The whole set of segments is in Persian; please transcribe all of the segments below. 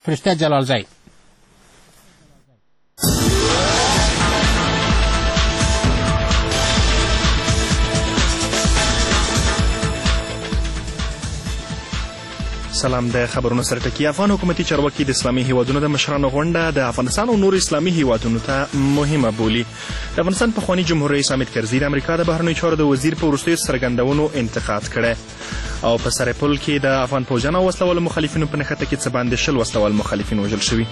فرشته جلالزی. سلام. د خبرونو سره ټکی. افغان حکومتي چارواکي د اسلامي هیوادونو د مشرانو غونډه د افغانستان او نور اسلامي هیوادونو ته مهمه بولي. د افغانستان پخوانی جمهور رئیس حامد کرزي د امریکا د بهرنیو چارو د وزیر په وروستیو څرګندونو انتقاد کړی او په سرپل کې د افغان پوځیانو او وسلوالو مخالفینو په نښته کې څه باندې 20 وسلوال مخالفین وژل شوي.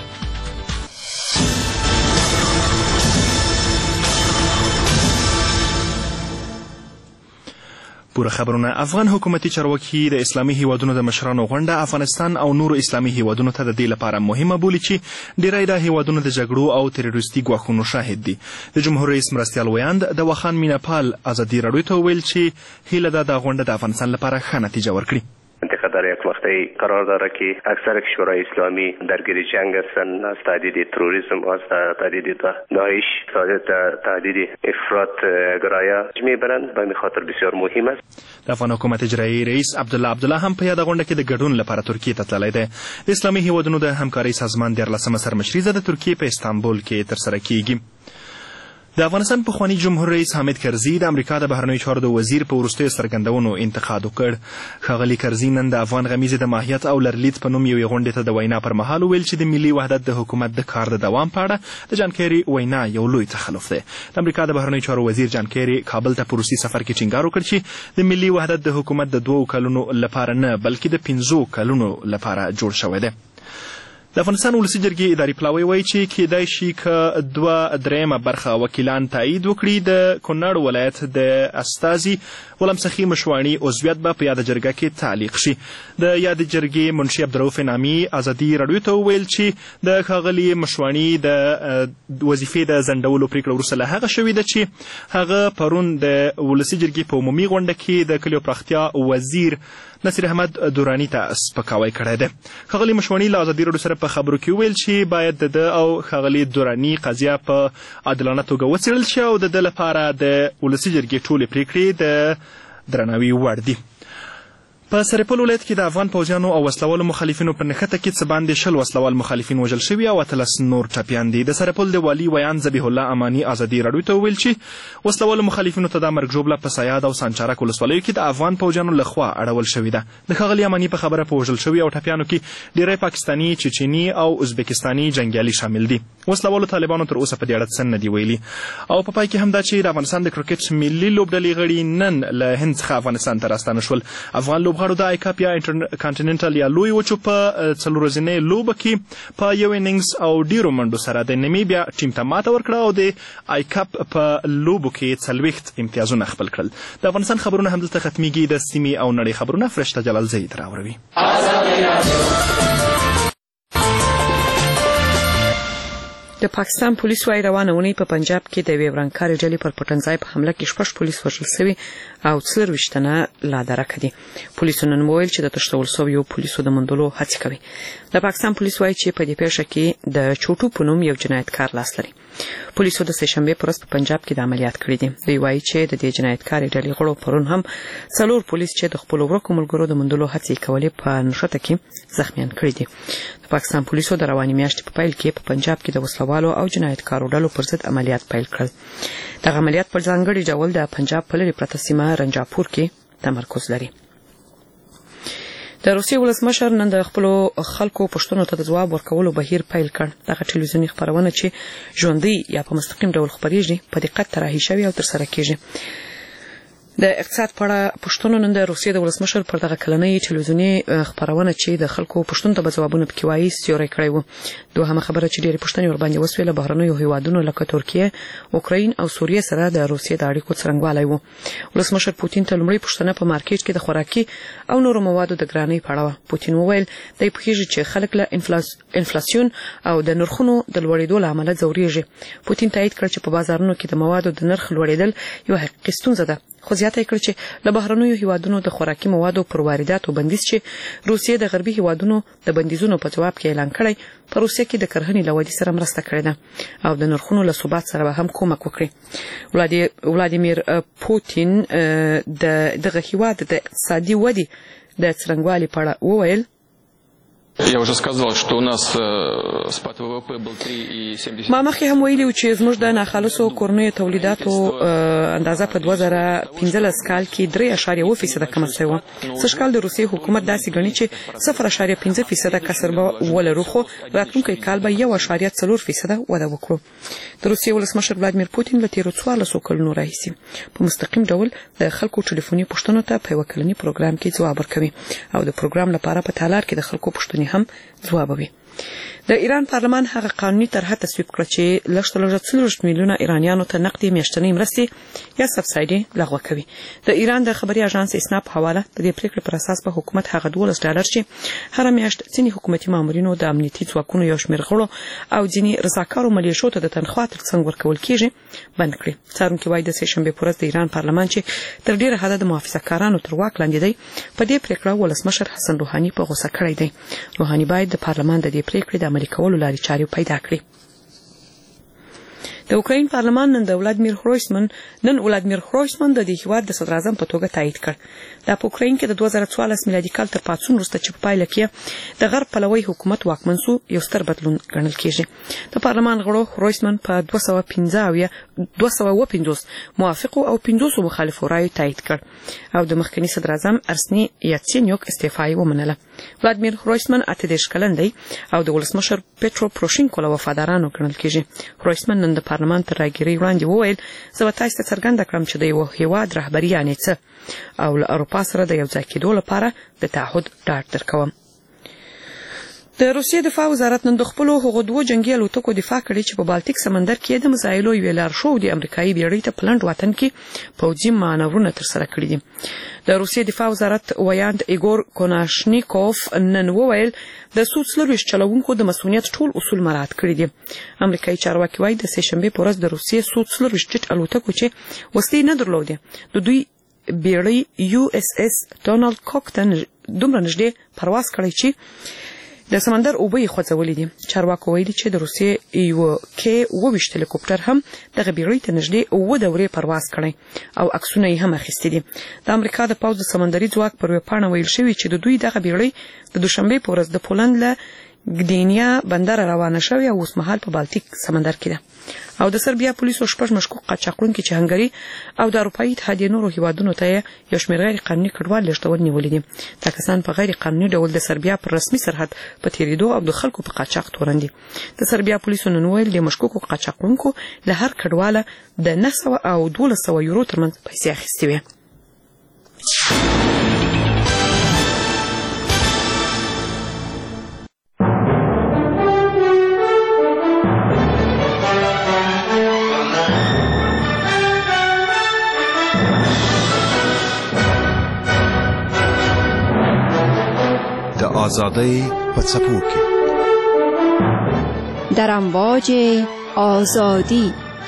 پوره خبرونه. افغان حکومتي چارواکي د اسلامي هیوادونو د مشرانو غونډه افغانستان او نورو اسلامي هیوادونو ته د دې لپاره مهمه بولي چې ډیری د هیوادونو د جګړو او تروریستي ګواښونو شاهد دي. د جمهور رئیس مرستیال ویاند د وخان میناپال ازادي راډیو ته وویل چې هیله ده د غونډه د افغانستان لپاره ښه نتیجه ورکړي. منطقه در یک وقتی قرار داره که اکثر کشورهای اسلامی درگیر جنگ هستند، از تهدید تروریسم، از تهدید داعش، تهدید افراط گرایانه میبرند. به این خاطر بسیار مهم است. د افغان حکومت اجرایی رئیس عبدالله هم په یاده غونډه کې د ګډون لپاره ترکیې ته تللی دی. د اسلامي هیوادونو د همکارۍ سازمان 14مه سرمشریزه د ترکیې په استانبول کې ترسره کیږي. د افغانستان پخوانی جمهور رئیس حامد کرزي د امریکا د بهرنیو چارو د وزیر په وروستیو څرګندونو انتقاد وکړ. ښاغلي کرزي نن د افغان غمیزې د ماهیت او لرلید په نوم یوې غونډې ته د وینا پر مهال وویل چې د ملي وحدت د حکومت د کار د دوام په اړه د جان کیري وینا یو لوی تخلف دی. د امریکا د بهرنیو چارو وزیر جان کیري کابل ته په روسي سفر کې ټینګار وکړ چې د ملي وحدت د حکومت د 2 کلونو لپاره نه بلکې د 5 کلونو لپاره جوړ شوی دی. د افغانستان ولسي جرګې اداري پلاوی وایي چې کېدای شي که 2/3 برخه وکیلان تایید وکړي د کونړ ولایت د استازي غلام سخي مشواڼي عضویت به په یاده جرګه کې تعلیق شي. د یادې جرګې منشي عبدالرؤف نامي ازادي راډیو ته وویل چې د ښاغلي مشواڼي د وظیفې د ځنډولو پرېکړه وروسته له هغه شوې ده چې هغه پرون د ولسي جرګې په عمومي غونډه کې د کلیو پراختیا وزیر نصیر احمد دوراني ته سپکاوی کړی دی. ښاغلي مشواڼي له ازادي راډیو سره په خبرو کې وویل چې باید د ده او ښاغلي دوراني قضیه په عادلانه توګه وڅېړل شي او د ده لپاره د ولسي جرګې ټولې پرېکړې د درناوي وړ دي. په سرپل ولایت کې د افغان پوځیانو او وسلوالو مخالفینو په نښته کې څه باندې 20 وسلوال مخالفین وژل شوي او 13 نور ټپیان دي. د سرپل د والي ویان ذبیح الله اماني ازادي راډیو ته وویل چې وسلوالو مخالفینو ته د مرګ ژوبله په سیاد او سانچارک ولسوالیو کې د افغان پوځیانو لخوا اړول شوې ده. د ښاغلي اماني په خبره په وژل شوي او ټپیانو کې ډیری پاکستاني، چچني او ازبکستاني جنګیالي شامل دي. وسلوالو طالبانو تر اوسه په دې اړه څه نه دي ویلي. او په پای کې همدا چې د افغانستان د کرکټ ملي لوبډلې غړي نن له هند څخه افغانستان ته راستانه شول. افغان لوبغاړو د آیکاپ یا کانټیننټل یا لوی وچو په 4 ورځنۍ لوبه کې په یو اننګز او ډیرو منډو سره د نمیبیا ټیم ته ماته ورکړه او د آیکاپ په لوبو کې 40 امتیازونه خپل کړل. د افغانستان خبرونه همدلته ختمیږي. د سیمې او نړۍ خبرونه فرشته جلالزی تر اوروي. د پاکستان پولیس وايي روانه اونۍ په پنجاب کې د یوې ورانکارې ډلې پر پټنځای په حمله کې 6 پولیس وژل شوي او 24 تنه لا درکه دي. پولیسو نن وویل چې د تښتول شویو پولیسو د موندلو هڅې کوي. د پاکستان پولیس وايي چې په دې پیښه کې د چوټو په نوم یو جنایتکار لاس لري. پولیسو د سهشنبه پر ورځ په پنجاب کې د عملیات کړی دي. دوی وايي چې د دې جنایتکارې ډلې غړو پرون هم 4 پولیس چې د خپل ورکو ملګرو د موندلو هڅې کولې په نښته کې زخمیان کړی دي. د پاکستان پولیسو د رواني میاشتې په پیل کې په پنجاب کې د وسلوالو او جنایتکارو ډلو پر ضد عملیات پیل کړل. دغه عملیات پر ځانګړي ډول د پنجاب په لرې پرته سیمه رنجاپور کې تمرکز لري. د روسیې ولسمشر نن د خپل خلکو پوښتنو ته د ځواب ورکولو بهیر پیل کړ. دغه ټلویزیونی خبرونه چې ژوندۍ یا په مستقیم ډول خبرېږي په دقت طراحي شوی او ترسره کیږي. د اقتصاد په اړه پوښتنو نن د روسیې د ولسمشر پر دغه کلنۍ ټلویزیونی خبرونه چې د خلکو پوښتنو ته به ځوابونه پکې وایي سیوری کړی و. دوهمه خبره چې ډېرې پوښتنې ورباندې وسوې له بهرنیو هیوادونو لکه ترکیه، اوکراین او سوریه سره د روسیې د اړیکو څرنګوالی و. ولسمشر پوتین ته لومړی پوښتنه په مارکیټ کې د خوراکي او نورو موادو د ګرانۍ په اړه وه. پوتین وویل دی پوهېږي چې خلک له انفلاسیون او د نرخونو د لوړېدو له امله ځورېږي. پوتین تایید کړ چې په بازارونو کې د موادو د نرخ لوړېدل یو حقیقي ستونزه ده. خو زیاته کړ چې له بهرنیو هیوادونو د خوراکي موادو پر وارداتو بندیز چې روسیې د غربي هیوادونو د بندیزونو په جواب کې اعلان کړی په روسیې کې د کرهنې له ودې سره مرسته کړې ده او د نرخونو له ثبات سره به هم کومک وکړي. ولادیمیر پوتین دغه هیواد د اقتصادي ودې د څرنګوالي په اړه وویل Я уже сказал, что у нас спад ВВП был 3,70. ما مخکې هم ویلي و چې زموږ د ناخالصو کورنیو تولیداتو اندازه په 2015 کال کې 3.1% کمه شوې وه. سږ کال د روسیې حکومت داسې ګڼي چې 0.5% کسر به ولرو، خو راتلونکی کال به 1.4% وده وکړو. د روسیې ولسمشر ولادیمیر پوتین له تیرو 14 کلونو راهیسې په مستقیم ډول د خلکو ټلیفوني پوښتنو ته په یوه کلني پروګرام کې ځواب ورکوي او د پروګرام لپاره په تالار کې د خلکو پوښتنې هم ځوابوي. د ایران پارلمان هغه قانوني طرحه تصویب کړه چې لږ 40 میلیونه ایرانیانو ته نقدي میاشتنۍ مرستې یا سبسایډي لغوه کوي. د ایران د خبري اژانس اسنا په حواله د دې پریکړې پر اساس په حکومت هغه $12 چې هر میاشت ځینې حکومتي مامورینو د امنیتي ځواکونو یو شمېر غړو او ځینې رضاکارو ملیشو ته د تنخوا ترڅنګ ورکول کیږي بند کړي. څارونکي وایي د سهشنبې په ورځ د ایران پارلمان چې تر ډیره حده د محافظه‌کارانو تر واک لاندې دی په دې پریکړه ولسمشر حسن روحاني په غوسه کړی دی. روحاني باید د پارلمان د دې پریکړې د عملي کولو لارې چارې پیدا کړي. د اوکراین پارلمان نن ولادیمیر هرویسمن د دې هیواد د صدر اعظم په توګه تایید کړ. دا په اوکراین کې د 2014 میلادي کال تر پاڅون وروسته چې په پایله کې د غرب پلوي حکومت واکمن شو یو ستر بدلون ګڼل کېږي. د پارلمان غړو هرویسمن په 250 موافقو او 500 مخالفو رایو تایید کړ او د مخکنی صدر اعظم ارسني یاتسینیوک استعفا یې ومنله. ولادیمیر هرویسمن 38 کلن دی او د ولسمشر پټرو پروشینکو له وفادارانو ګڼل کېږي. هرویسمن نن د پارلمان تر راګیري وړاندې وویل زه به تاسو ته څرګنده کړم چې د یو هیواد رهبري یعنې څه او له اروپا سره د یو ځای کېدو لپاره د تعهد ډاډ درکوم. د روسیې دفاع وزارت نن د خپلو هغو دوه جنگي الوتکو دفاع کړې چې په بالټیک سمندر کې د میزایلو یوې لارښود امریکایي بیړۍ ته په لنډ وطن کې پوځي مانورونه ترسره کړي دي. د روسیې دفاع وزارت ویاند ایګور کوناشنیکوف نن وویل د سو 24 چلوونکو د مسؤلیت ټول اصول مراعات کړي دي. امریکایي چارواکي وایي د سهشنبې په ورځ د روسیې سو 24 جټ الوتکو چې وسلې نه درلودې د دوی بیړۍ USS ډونالد کوک ته دومره نږدې پرواز کړی چې د سمندر اوبه یې خوځولې دي. چارواکو ویلي چې د روسیې یو کې 22 هلیکوپټر هم دغه بیړۍ ته نږدې 9 دورې پرواز کړی او عکسونه یې هم اخیستي دي. د امریکا د پوځ د سمندري ځواک پر ویبپاڼه ویل شوی چې د دوی دغه بیړۍ د دوشنبه په ورځ د پولند له ګدینیا بندر روانه شوې او اوس مهال په بالټیک سمندر کې ده. او د سربیا پولیسو شپږ مشکوک قاچاقونکي چې هنګري او د اروپایي اتحادیې نورو هیوادونو ته یو شمېر غیر قانوني کډوال لېږدول نیولي دي. دا کسان په غیر قانوني ډول د سربیا پر رسمي سرحد په تېرېدو او د خلکو په قاچاق تورن دي. د سربیا پولیسو نن ویل د مشکوکو قاچاقونکو له هر کډواله د 900 او 1200 یورو ترمنځ پیسې اخیستې وې. آزادی په څپو کې در امواج آزادی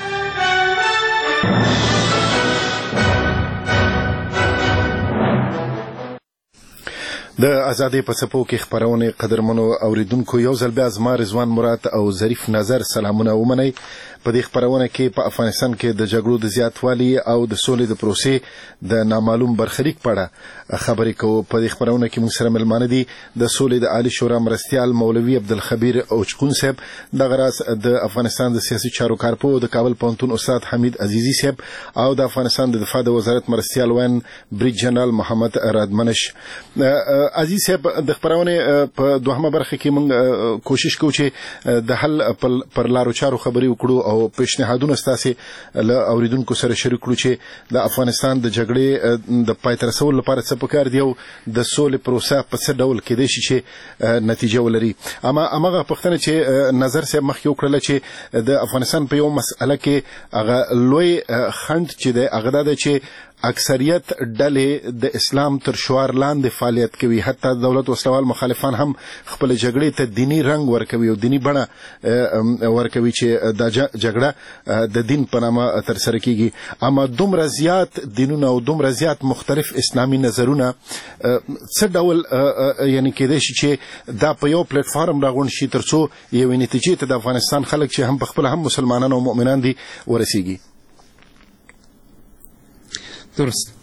د آزادی په څپو کې خبرونه قدرمنو اوریدونکو یو ځل بیا زما رضوان مراد او ظریف نظر سلامونه ومنئ. په دې خبرونه کې په افغانستان کې د جګړو د زیاتوالي او د سولې د پروسې د نامعلوم برخلیک په اړه خبرې کوو. په دې خبرونه کې موږ سره ملمانه دي د سولې د عالی شورا مرستیال مولوي عبدالخبیر اوچقون صاحب، دغه راز د افغانستان د سیاسي چارو کارپو د کابل پوهنتون استاد حمید عزیزی صاحب او د افغانستان د دفاع د وزارت مرستیال وین بریج جنرال محمد رادمنش. عزیز صاحب، د خبرونه په دوهمه برخه کې موږ کوشش کوو چې د حل پر لارو چارو خبرې وکړو او پیشنهادونه ستاسو له اوریدونکو سره شریک کړو چې د افغانستان د جګړې د پای ته رسولو لپاره څه پکار دی او د سولې پروسه په څه ډول کېدای شي چې نتیجه ولري. اما هغه پښتنه چې نظر صاحب مخکې وکړله چې د افغانستان په یو مسأله کې هغه لوی خند چې د هغه د چې اکثریت ډلې د اسلام تر شعار لاندې فعالیت کوي، حتی دولت وسلوال مخالفان هم خپل جګړې ته دینی رنګ ورکوي او دینی بڼه ورکوي چې د جګړه د دین په نامه ترسره کیږي. اما دومره زیات دینونه او دومره زیات مختلف اسلامي نظرونه څه ډول یعنی کېدای شي چې دا په یو پلیټ فارم راغونډ شي ترڅو یو نتیجې ته د افغانستان خلک چې هم په خپل هم مسلمانان او مؤمنان دي ورسیږي؟ درست.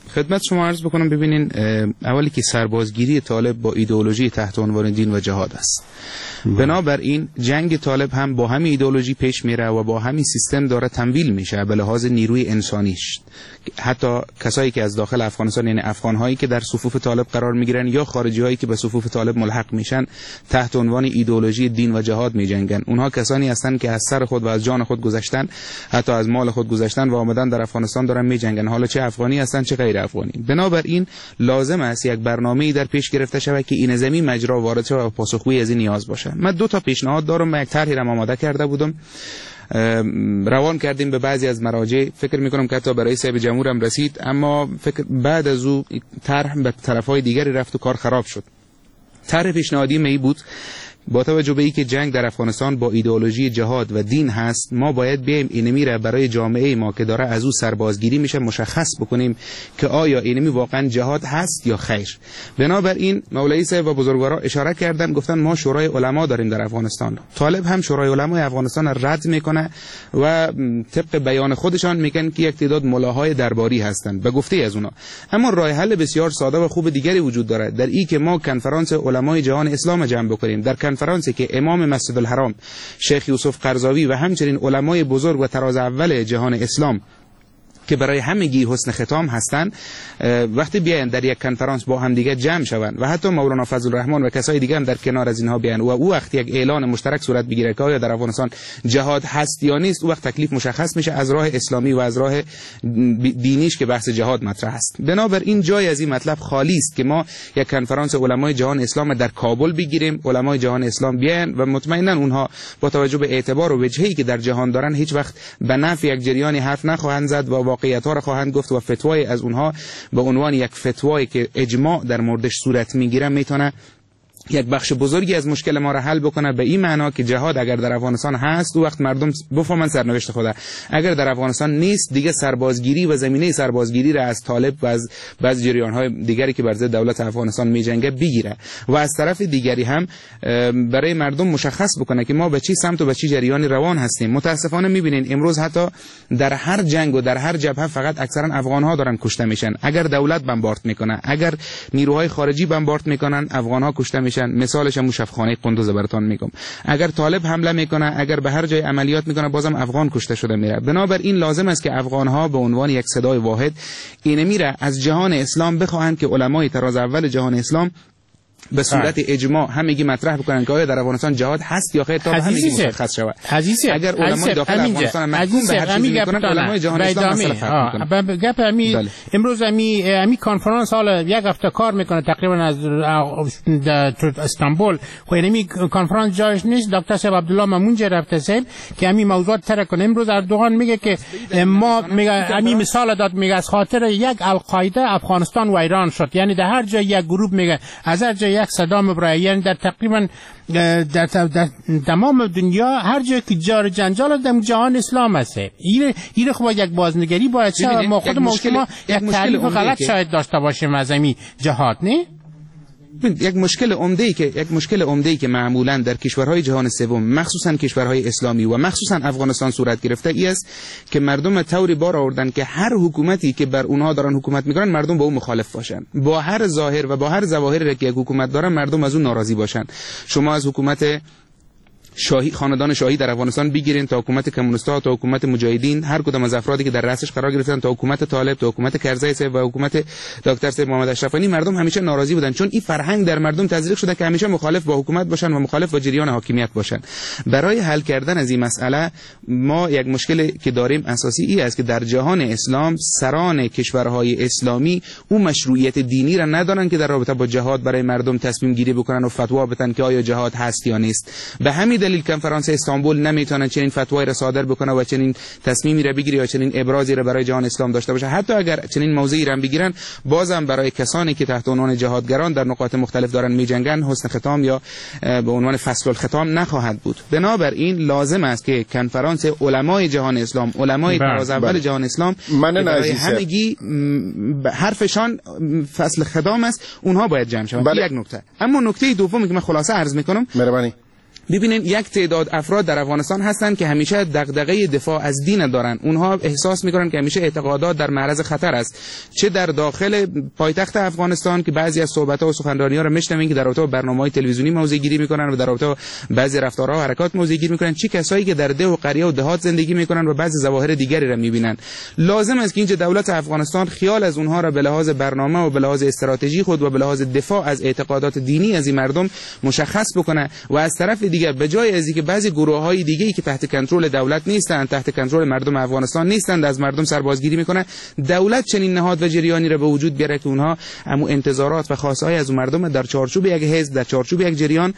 خدمت شما عرض بکنم. ببینین، اولی که سربازگیری طالب با ایدئولوژی تحت عنوان دین و جهاد است. بنابراین جنگ طالب هم با همین ایدئولوژی پیش میره و با همین سیستم داره تمویل میشه به لحاظ نیروی انسانیش. حتی کسایی که از داخل افغانستان، یعنی افغان‌هایی که در صفوف طالب قرار میگیرن یا خارجی‌هایی که به صفوف طالب ملحق میشن، تحت عنوان ایدئولوژی دین و جهاد میجنگن. اونها کسانی هستند که از سر خود و از جان خود گذشتن، حتی از مال خود گذشتن و آمدن در افغانستان دارن میجنگن، حالا چه افغانی هستن چه غیر افغانی. بنابراین لازم است یک برنامه‌ای در پیش گرفته شود که این زمین مجرا وارد شود و پاسخگوی از این نیاز باشه. من 2 تا پیشنهاد دارم. من یک طرحی را آماده کرده بودم، روان کردیم به بعضی از مراجع. فکر میکنم که حتی برای صاحب جمهور هم رسید، اما بعد از او طرح به طرفهای دیگری رفت و کار خراب شد. طرح پیشنهادی می بود با توجه به اینکه جنگ در افغانستان با ایدئولوژی جهاد و دین هست، ما باید بیایم اینمی را برای جامعه ما که داره از او سربازگیری میشه مشخص بکنیم که آیا اینمی واقعا جهاد هست یا خیر. بنابراین مولوی صاحب و بزرگوارا اشاره کردن، گفتن ما شورای علما داریم در افغانستان. طالب هم شورای علمای افغانستان را رد میکنه و طبق بیان خودشان میگن که یک تعداد ملاهای درباری هستند به گفته از اونا. اما راه حل بسیار ساده و خوب دیگری وجود داره، در این که ما کنفرانس علمای جهان اسلام جمع بکنیم. در کنفرانسی که امام مسجد الحرام شیخ یوسف قرضاوی و همچنین علمای بزرگ و تراز اول جهان اسلام که برای همگی حسن ختام هستند، وقتی بیاین در یک کنفرانس با هم دیگه جمع شوند و حتی مولانا فضل الرحمن و کسای دیگه هم در کنار از اینها بیان و او وقت یک اعلان مشترک صورت بگیره که آیا در افغانستان جهاد هست یا نیست، او وقت تکلیف مشخص میشه از راه اسلامی و از راه دینیش که بحث جهاد مطرح است. بنابراین جای از این مطلب خالی است که ما یک کنفرانس علمای جهان اسلام در کابل بگیریم، علمای جهان اسلام بیان و مطمئنا اونها با توجه به اعتبار و وجهی که در جهان دارن هیچ وقت به نفع یک جریانی حرف نخواهند زد و واقعیت‌ها را خواهند گفت و فتوای از اونها به عنوان یک فتوایی که اجماع در موردش صورت میگیره میتونه یک بخش بزرگی از مشکل ما را حل بکنه، به این معنا که جهاد اگر در افغانستان هست و وقت مردم بفهمن سرنوشت خدا، اگر در افغانستان نیست دیگه سربازگیری و زمینه سربازگیری را از طالب و از بعض جریان‌های دیگری که بر ضد دولت افغانستان میجنگه بگیره و از طرف دیگری هم برای مردم مشخص بکنه که ما به چی سمت و به چی جریانی روان هستیم. متاسفانه میبینین امروز حتی در هر جنگ و در هر جبهه فقط اکثرا افغان‌ها دارن کشته میشن. اگر دولت بمبارد میکنه، اگر نیروهای خارجی بمبارد میکنن، افغان‌ها کشته میشن. مثالش هم شفخانه قندوز براتون میگم. اگر طالب حمله میکنه، اگر به هر جای عملیات میکنه، بازم افغان کشته شده میره. بنابراین لازم است که افغان‌ها به عنوان یک صدای واحد این میره از جهان اسلام بخواهند که علمای تراز اول جهان اسلام به صورت اجماع همگی مطرح بکنن که آیا در افغانستان جهاد هست یا خیر تا همگی مشخص شود. اگر علمای داخل افغانستان محکوم به هر چیزی میکنن، علمای جهان اسلام مسئله فرق میکنه. گپ امروز امی کنفرانس حالا یک هفته کار میکنه تقریبا از استانبول. خو امی کنفرانس جایش نیست. دکتر صاحب عبدالله مامونجه رفته صاحب که امی موضوعات ترک کنه. امروز اردوغان میگه که ما میگه امی مثال داد، میگه از خاطر یک القاعده افغانستان و ایران شد. یعنی در هر جای یک گروه میگه از هر جای یک صدام ابراهیمی، یعنی در تقریبا در تمام دنیا هر جای که جار جنجال در جهان اسلام است. این خب یک بازنگری باید شد. ما خود شما یک تعریف غلط شاید داشته باشیم از این جهاد، نه؟ یک مشکل عمده‌ای که معمولاً در کشورهای جهان سوم، مخصوصاً کشورهای اسلامی و مخصوصاً افغانستان صورت گرفته ای است که مردم طوری بار آوردن که هر حکومتی که بر اونها دارن حکومت میکنن مردم با اون مخالف باشن، با هر ظاهر و با هر ظواهری که یک حکومت دارن مردم از اون ناراضی باشن. شما از حکومت شاهی، خاندان شاهی در افغانستان بگیرین تا حکومت کمونیست‌ها، تا حکومت مجاهدین، هر کدام از افرادی که در رأسش قرار گرفتن، تا حکومت طالب، تا حکومت کرزی صاحب و حکومت دکتر صاحب محمد اشرف غنی، مردم همیشه ناراضی بودن، چون این فرهنگ در مردم تزریق شده که همیشه مخالف با حکومت باشن و مخالف با جریان حاکمیت باشن. برای حل کردن از این مسئله ما یک مشکلی که داریم اساسی این است که در جهان اسلام سران کشورهای اسلامی اون مشروعیت دینی را ندارن که در رابطه با جهاد برای مردم تصمیم گیری بکنن و فتوا بدن که آیا جهاد هست یا نیست. به همین دلیل کنفرانس استانبول نمیتونه چنین فتوایی را صادر بکنه و چنین تصمیمی را بگیره یا چنین ابرازی را برای جهان اسلام داشته باشه. حتی اگر چنین موضعی را بگیرن، بازم برای کسانی که تحت عنوان جهادگران در نقاط مختلف دارن میجنگن حسن ختام یا به عنوان فصل الختام نخواهد بود. بنابراین لازم است که کنفرانس علمای جهان اسلام، علمای تراز اول جهان اسلام، برای همگی حرفشان فصل ختام است، اونها باید جمع شوند. یک نکته. اما نکته دومی که من خلاصه عرض میکنم، مهربانی ببینید یک تعداد افراد در افغانستان هستند که همیشه دغدغه دفاع از دین دارن. اونها احساس میکنن که همیشه اعتقادات در معرض خطر است، چه در داخل پایتخت افغانستان که بعضی از صحبت‌ها و سخنرانی‌ها رو میشنویم که در رابطه با برنامه‌های تلویزیونی موضع‌گیری میکنن و در رابطه با بعضی رفتارها و حرکات موضع‌گیری میکنن، چه کسایی که در ده و قریه و دهات زندگی میکنن و بعضی ظواهر دیگری را میبینن. لازم است که اینجا دولت افغانستان خیال از اونها را به لحاظ برنامه و به لحاظ استراتژی خود و به لحاظ دفاع از اعتقادات دینی از این مردم مشخص بکنه و از طرف دیگر به جای از اینکه بعضی گروه‌های دیگه‌ای که تحت کنترل دولت نیستند، تحت کنترل مردم افغانستان نیستند، از مردم سربازگیری میکنه، دولت چنین نهاد و جریانی را به وجود بیاره که اونها همو انتظارات و خواسته‌های از مردم در چارچوب یک حزب، در چارچوب یک جریان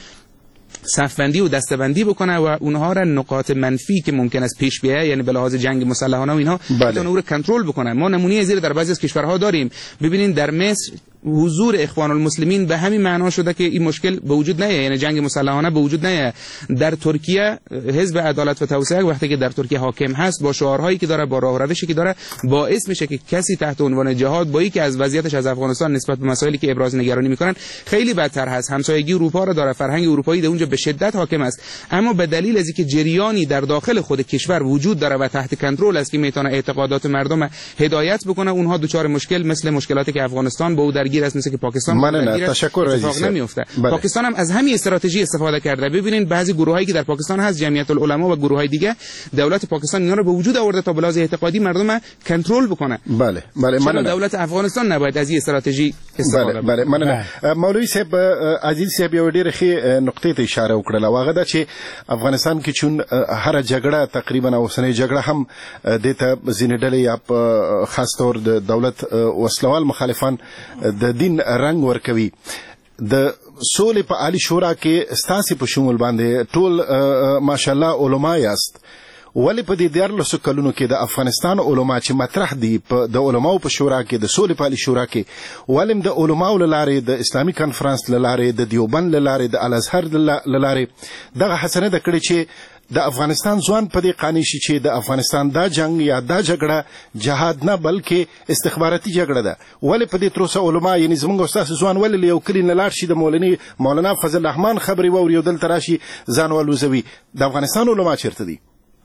صف‌بندی و دسته‌بندی بکنه و اونها را نقاط منفی که ممکن است پیش بیاید، یعنی به لحاظ جنگ مسلحانه و اینها اونها رو کنترل بکنه. ما نمونه زیر در بعضی از کشورها داریم. ببینید در مصر حضور اخوان المسلمین به همین معنا شده که این مشکل به وجود نیه، یعنی جنگ مسلحانه به وجود نیه. در ترکیه حزب عدالت و توسعه وقتی که در ترکیه حاکم هست با شعارهایی که داره، با راه و روشی که داره، باعث میشه که کسی تحت عنوان جهاد با اینکه از وضعیتش از افغانستان نسبت به مسائلی که ابراز نگرانی میکنن خیلی بدتر هست، همسایگی اروپا را داره، فرهنگ اروپایی در اونجا به شدت حاکم است، اما به دلیل از اینکه جریانی در داخل خود کشور وجود داره و تحت کنترل است که میتونه اعتقادات مردم هدایت بکنه، اونها دچار مشکل مثل مشکلاتی که افغانستان با او درگیر است، مثل که پاکستان تشکر عزیز. نمیفته. پاکستان هم از همین استراتژی استفاده کرده. ببینید بعضی گروهایی که در پاکستان هست، جمعیت العلماء و گروههای دیگه، دولت پاکستان اینا رو به وجود آورده تا به لحاظ اعتقادی مردم کنترل بکنه. بله من دولت افغانستان نباید از این استراتژی استفاده بله من مولوی صاحب عزیز صاحب یو ډیر ښه نقطې ته اشاره وکړه، واغه دا چې افغانستان کې چون هر جګړه تقریبا اوسنۍ جګړه هم د ته ځینې ډلې یا خاص طور د دولت وسلوال مخالفان د دین رنگ ورکوي. د سولې په عالی شورا کې ستاسو په شمول باندې ټول ماشاءالله علما یاست، ولی په دې 14 کلونو کې د افغانستان علما چې مطرح دي په د علماو په شورا کې د سولې په عالی شورا کې، ولیم د علماو لاره، د اسلامي کانفرنس لاره، د دیوبند لاره، د الازهر لاره دغه حسنه د کړي چې د افغانستان ځوان په دې قانع شي چې د افغانستان دا جنگ یا دا جګړه جهاد نه بلکې استخباراتي جګړه ده. ولې په دې تروسه علما یعنی زموږ استاد ځوان ولې یو کلی نه لاړ شي د مولانا فضل الرحمن خبري ووري او دلته راشي ځان ولوزوي؟ د افغانستان علما چیرته دي؟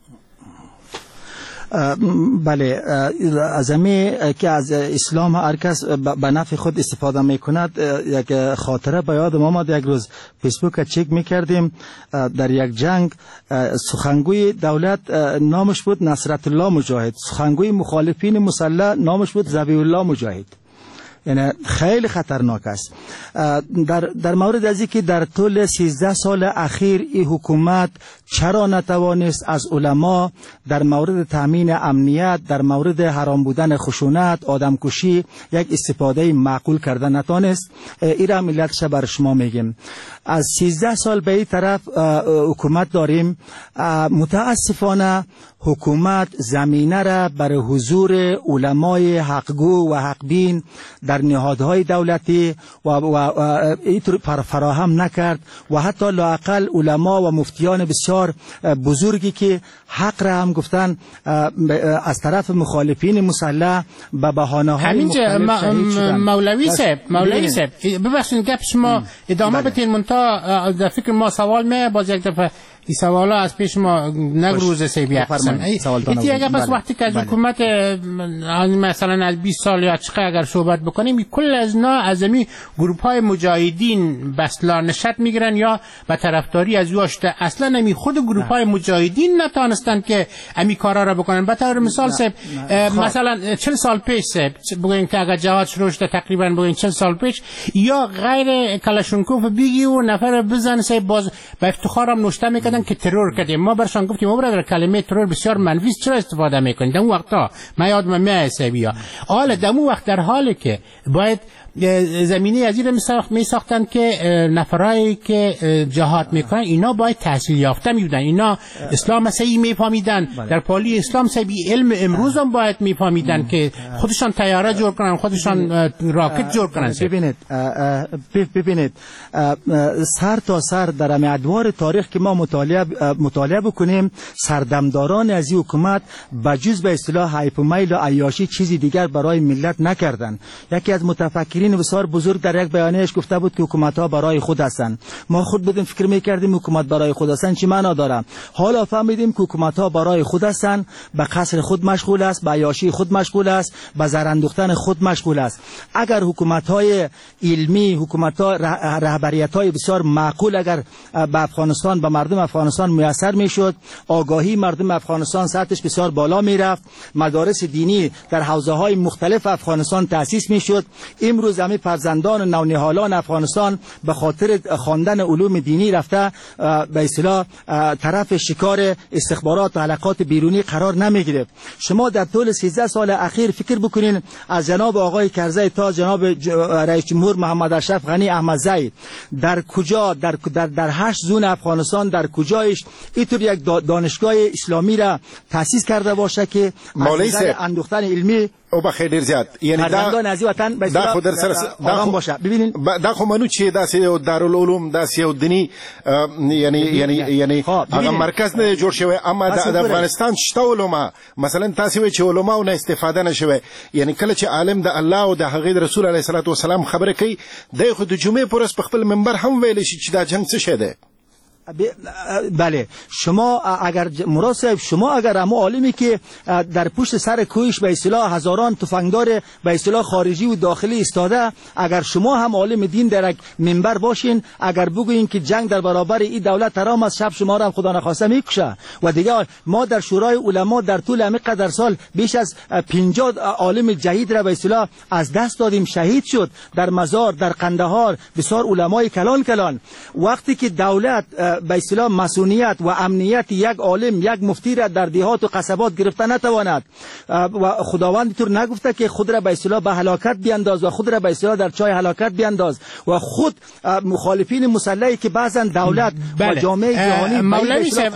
بله، از همه که از اسلام هر کس به نفع خود استفاده میکند، یک خاطره به یادم آمد. یک روز فیسبوک چک میکردیم، در یک جنگ سخنگوی دولت نامش بود نصرت الله مجاهد، سخنگوی مخالفین مسلح نامش بود ذبیح الله مجاهد. یعنی خیلی خطرناک است. در مورد از اینکه در طول 13 سال اخیر این حکومت چرا نتوانست از علما در مورد تامین امنیت، در مورد حرام بودن خشونت، آدمکشی یک استفاده معقول کرده نتوانست، این را ملتش بر شما میگیم. از 13 سال به این طرف حکومت داریم. متاسفانه حکومت زمینه را برای حضور علمای حقگو و حقبین در نهادهای دولتی و اینطور فراهم نکرد و حتی لااقل علما و مفتیان بسیار بزرگی که حق را هم گفتن از طرف مخالفین مسلح به بهانه‌های مختلف شهید شدند. مولوی صاحب ببخشید گپ شما ادامه بدین، منتها در فکر ما سوال می باز یک دفعه این سوالا از پیش ما نگروزه سیبی اقسام ایتی اگر پس وقتی که از حکومت مثلا از 20 سال یا چقدر اگر صحبت بکنیم، کل از نا از امی گروپ های مجاهدین بسلا نشد میگیرن یا به طرفداری از یاشته، اصلا امی خود گروپ های مجاهدین نتانستن که امی کارا را بکنن. به طور مثال مثلا 40 سال پیش بگوین که اگر جهاد شروع شده تقریبا بگوین 40 سال پیش یا غیر کلاشونکوف بگی و نفر بزن باز به افتخارم نوشته میکردن که ترور کردیم. ما برشان گفتیم ما برادر کلمه ترور بسیار منفی چرا استفاده میکنید؟ در اون وقتا من یادم میاد حالا در اون وقت در حالی که باید زمینه از این می ساختن که نفرایی که جهاد میکنن اینا باید تحصیل یافته میبودن، اینا اسلام صحیح میفهمیدن، در پالی اسلام صحیح علم امروز هم باید میفهمیدن که خودشان طیاره جور کنن، خودشان راکت جور کنن. ببینید سر تا سر در ادوار تاریخ که ما مطالعه بکنیم، سردمداران از این حکومت بجز به اصطلاح هایپومیل و عیاشی چیزی دیگر برای ملت نکردن. یکی از متفکرین مفکرین بسیار بزرگ در یک بیانیه‌اش گفته بود که حکومت‌ها برای خود هستند. ما خود بودیم فکر می‌کردیم حکومت برای خود هستند چی معنا داره؟ حالا فهمیدیم که حکومت‌ها برای خود هستند، به قصر خود مشغول است، به عیاشی خود مشغول است، به زر اندوختن خود مشغول است. اگر حکومت‌های علمی، حکومت‌ها، رهبریت‌های بسیار معقول اگر به افغانستان، به مردم افغانستان میسر میشد، آگاهی مردم افغانستان سطحش بسیار بالا میرفت، مدارس دینی در حوزه‌های مختلف افغانستان تأسیس میشد، امروز همه فرزندان و نونهالان افغانستان به خاطر خواندن علوم دینی رفته به اصطلاح طرف شکار استخبارات و حلقات بیرونی قرار نمیگیره. شما در طول 13 سال اخیر فکر بکنین از جناب آقای کرزی تا جناب رئیس جمهور محمد اشرف غنی احمدزی در کجا در 8 زون افغانستان در کجایش اینطور یک دانشگاه اسلامی را تأسیس کرده باشه که از اندوختن علمی او بخیر ډیر زیات یعنی دا خو در سره آرام باشه. ببینین دا خو منو چې دا سه دارالعلوم دا سه دینی یعنی هغه مرکز نه جوړ شوی اما د افغانستان شته علما مثلا تاسو وی چې علما نه استفاده نشوي یعنی کله چې عالم د الله او د هغه رسول علیه الصلاه والسلام خبره کوي د خو د جمعې پر په خپل منبر هم ویل شي چې دا جنگ څه شه ده. بله شما اگر مراد صاحب شما اگر هم عالمی که در پشت سر کویش به اصطلاح هزاران تفنگدار به اصطلاح خارجی و داخلی استاده، اگر شما هم عالم دین در یک منبر باشین اگر بگوین که جنگ در برابر این دولت حرام است، شب شما را هم خدا نخواسته میکشه. و دیگه ما در شورای علما در طول همین قدر سال بیش از 50 عالم جدید را به اصطلاح از دست دادیم، شهید شد در مزار، در قندهار بسیار علمای کلان. وقتی که دولت به اصطلاح مسئولیت و امنیت یک عالم یک مفتی را در دیهات و قصبات گرفته نتواند و خداوند طور نگفته که خود را به اصطلاح به هلاکت بیانداز و خود را به اصطلاح در چای هلاکت بیانداز و خود مخالفین مسلحی که بعضا دولت و جامعه جهانی مولوی صاحب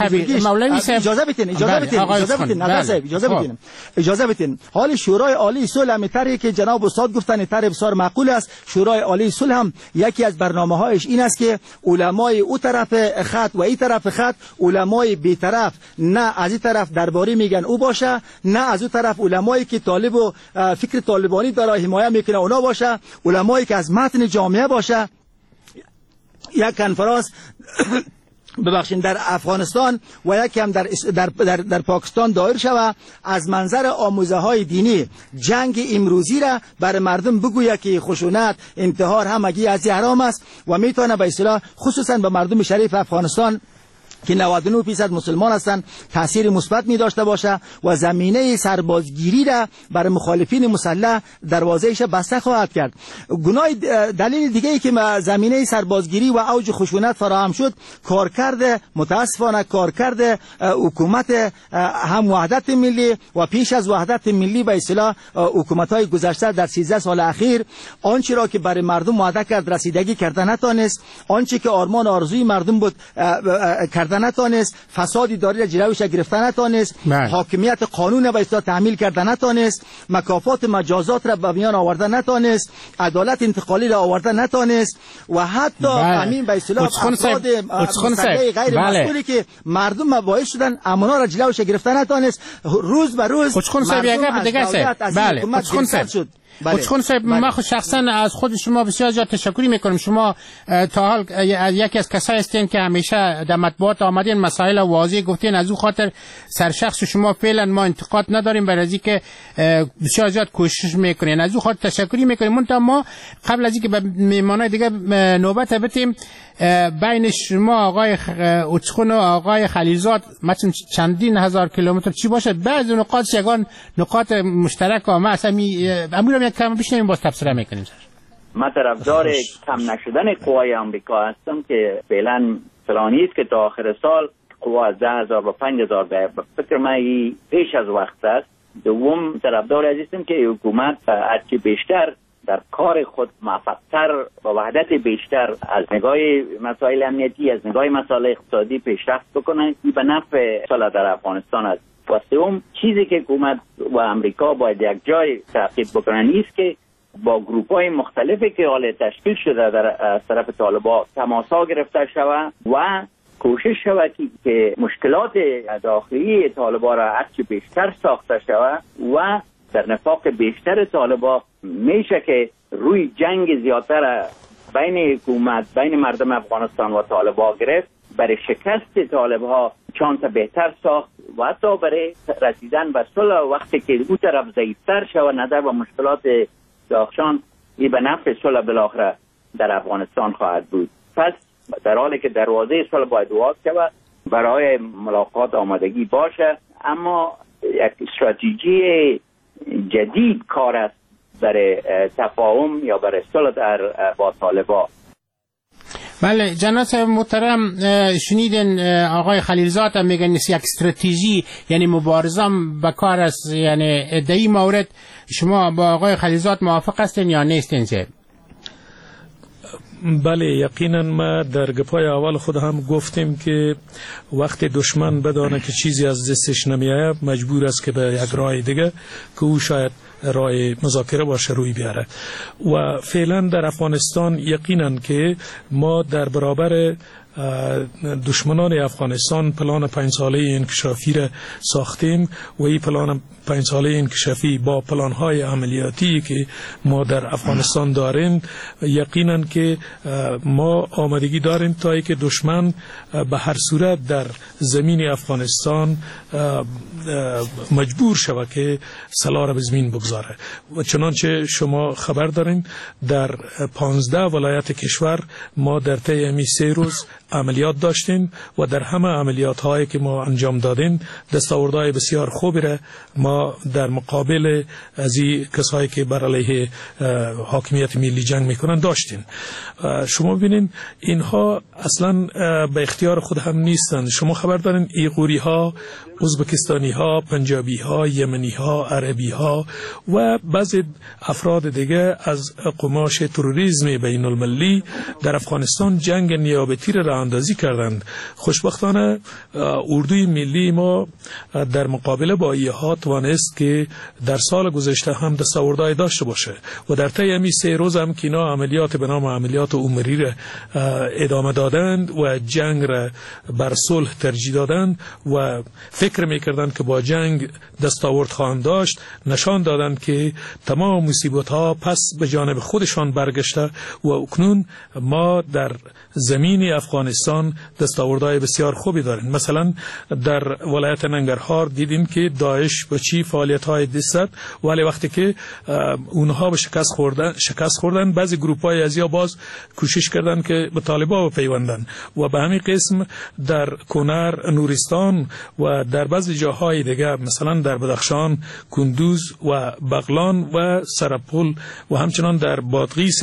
اجازه بدین حال شورای عالی صلح متری که جناب استاد گفتن تر بسیار معقول است. شورای عالی صلح هم یکی از برنامه‌هایش این است که علمای او طرف خط و این طرف خط علمای بی‌طرف نه از این طرف درباری میگن او باشه، نه از اون طرف علمایی که طالب و فکر طالبانی داره حمایت میکنه اونا باشه، علمایی که از متن جامعه باشه. یک کنفرانس ببخشید در افغانستان و یکی هم در پاکستان دایر شود از منظر آموزه های دینی جنگ امروزی را بر مردم بگویه که خشونت انتحار همگی از حرام است و میتونه به اصطلاح خصوصا به مردم شریف افغانستان که 99% مسلمان هستند تاثیر مثبت می داشته باشه و زمینه سربازگیری را بر مخالفین مسلح دروازه‌اش بسته خواهد کرد. دلیل دیگه ای که زمینه سربازگیری و اوج خشونت فراهم شد کارکرد متاسفانه کارکرد حکومت هم وحدت ملی و پیش از وحدت ملی به اصطلاح حکومت‌های گذشته در 13 سال اخیر آنچه را که برای مردم وعده کرد رسیدگی کرده نتونست، آنچه که آرمان آرزوی مردم بود کرده نتونست، فساد اداری را جلوش گرفته نتونست، حاکمیت قانون را به اصطلاح تحمیل کرده نتونست، مکافات مجازات را به میان آورده نتونست، عدالت انتقالی را آورده نتونست و حتی همین به اصطلاح افراد غیر مسئولی که مردم باعث شدن امنا را جلوش گرفته نتونست، روز به روز اچخون صاحب ما شخصا از خود شما بسیار زیاد تشکری میکنم. شما تا حال یکی از کسایی هستین که همیشه در مطبوعات آمدین مسائل واضح گفتین، از او خاطر سرشخص شما فعلا ما انتقاد نداریم برای از اینکه بسیار زیاد کوشش میکنین، از او خاطر تشکری میکنیم. منتها ما قبل از اینکه به میهمانای دیگه نوبت بدیم بین شما آقای اچخون و آقای خلیلزاد مثلا چندین هزار کیلومتر چی باشه، بعضی نقاط یگان نقاط مشترک ما اصلا امور یک کم بشنویم باز تبصره میکنیم. من طرفدار کم نشدن قوای آمریکا هستم که فعلا پلانی است که تا آخر سال قوا از 10,000 و 5,000 به فکر من پیش از وقت است. دوم طرفدار هستم که حکومت هرچی بیشتر در کار خود موفق‌تر و وحدت بیشتر از نگاه مسائل امنیتی از نگاه مسائل اقتصادی پیشرفت بکنه به نفع سال در افغانستان است. و سوم چیزی که حکومت و امریکا باید یک جای تعقیب بکنن نیست که با گروپ‌های مختلفی که حال تشکیل شده در طرف طالبان تماسا گرفته شود و کوشش شود که مشکلات داخلی طالبان را هرچی بیشتر ساخته شود و در نفاق بیشتر طالبان میشه که روی جنگ زیادتر بین حکومت بین مردم افغانستان و طالبان گرفت، برای شکست طالبها چانس بهتر ساخت و حتی برای رسیدن به صلح وقتی که اون طرف ضعیفتر شود نظر و مشکلات داخشان این به نفع صلح بالاخره در افغانستان خواهد بود. پس در حالی که دروازه صلح باید باز شود، برای ملاقات آمادگی باشه، اما یک استراتژی جدید کار است برای تفاهم یا برای صلح با طالبان. بله جناب محترم، شنیدن آقای خلیلزاد هم میگن یک استراتژی یعنی مبارزان به کار است، یعنی در این مورد شما با آقای خلیلزاد موافق هستین یا نیستین؟ بله یقینا ما در گپای اول خود هم گفتیم که وقتی دشمن بدانه که چیزی از دستش نمیآید مجبور است که به یک راه دیگه که او شاید راه مذاکره باشه روی بیاره و فعلا در افغانستان یقینا که ما در برابر دشمنان افغانستان پلان 5 ساله انکشافی را ساختیم و این پلان 5 ساله انکشافی با پلان‌های عملیاتی که ما در افغانستان داریم یقینا که ما آمادگی داریم تا اینکه دشمن به هر صورت در زمین افغانستان مجبور شود که سلاح را به زمین بگذاره و چنانچه شما خبر دارین در 15 ولایت کشور ما در طی همین 3 روز عملیات داشتیم و در همه عملیات هایی که ما انجام دادیم دستاوردهای بسیار خوبی را ما در مقابل از این کسایی که بر علیه حاکمیت ملی جنگ میکنن داشتیم. شما ببینید اینها اصلا به اختیار خود هم نیستند. شما خبر دارین ایغوری ها، ازبکستانی ها، پنجابی ها، یمنی ها، عربی ها و بعضی افراد دیگه از قماش تروریسم بین المللی در افغانستان جنگ نیابتی را اندازی کردند. خوشبختانه اردوی ملی ما در مقابله با اینها توانست که در سال گذشته هم دستاوردهای داشته باشه و در طی همین 3 روز هم که اینا عملیات به نام عملیات عمری را ادامه دادند و جنگ را بر صلح ترجیح دادند و فکر میکردند که با جنگ دستاورد خواهند داشت، نشان دادند که تمام مصیبت ها پس به جانب خودشان برگشته و اکنون ما در زمین افغانستان دستاوردهای بسیار خوبی داریم. مثلا در ولایت ننگرهار دیدیم که داعش با چی فعالیت‌های دست زد، ولی وقتی که اونها به شکست خوردن بعضی گروپ‌های ازیا باز کوشش کردند که به طالبان بپیوندن و به همین قسم در کنر، نورستان و در بعضی جاهای دیگه مثلا در بدخشان، کندوز و بغلان و سرپل و همچنان در بادغیس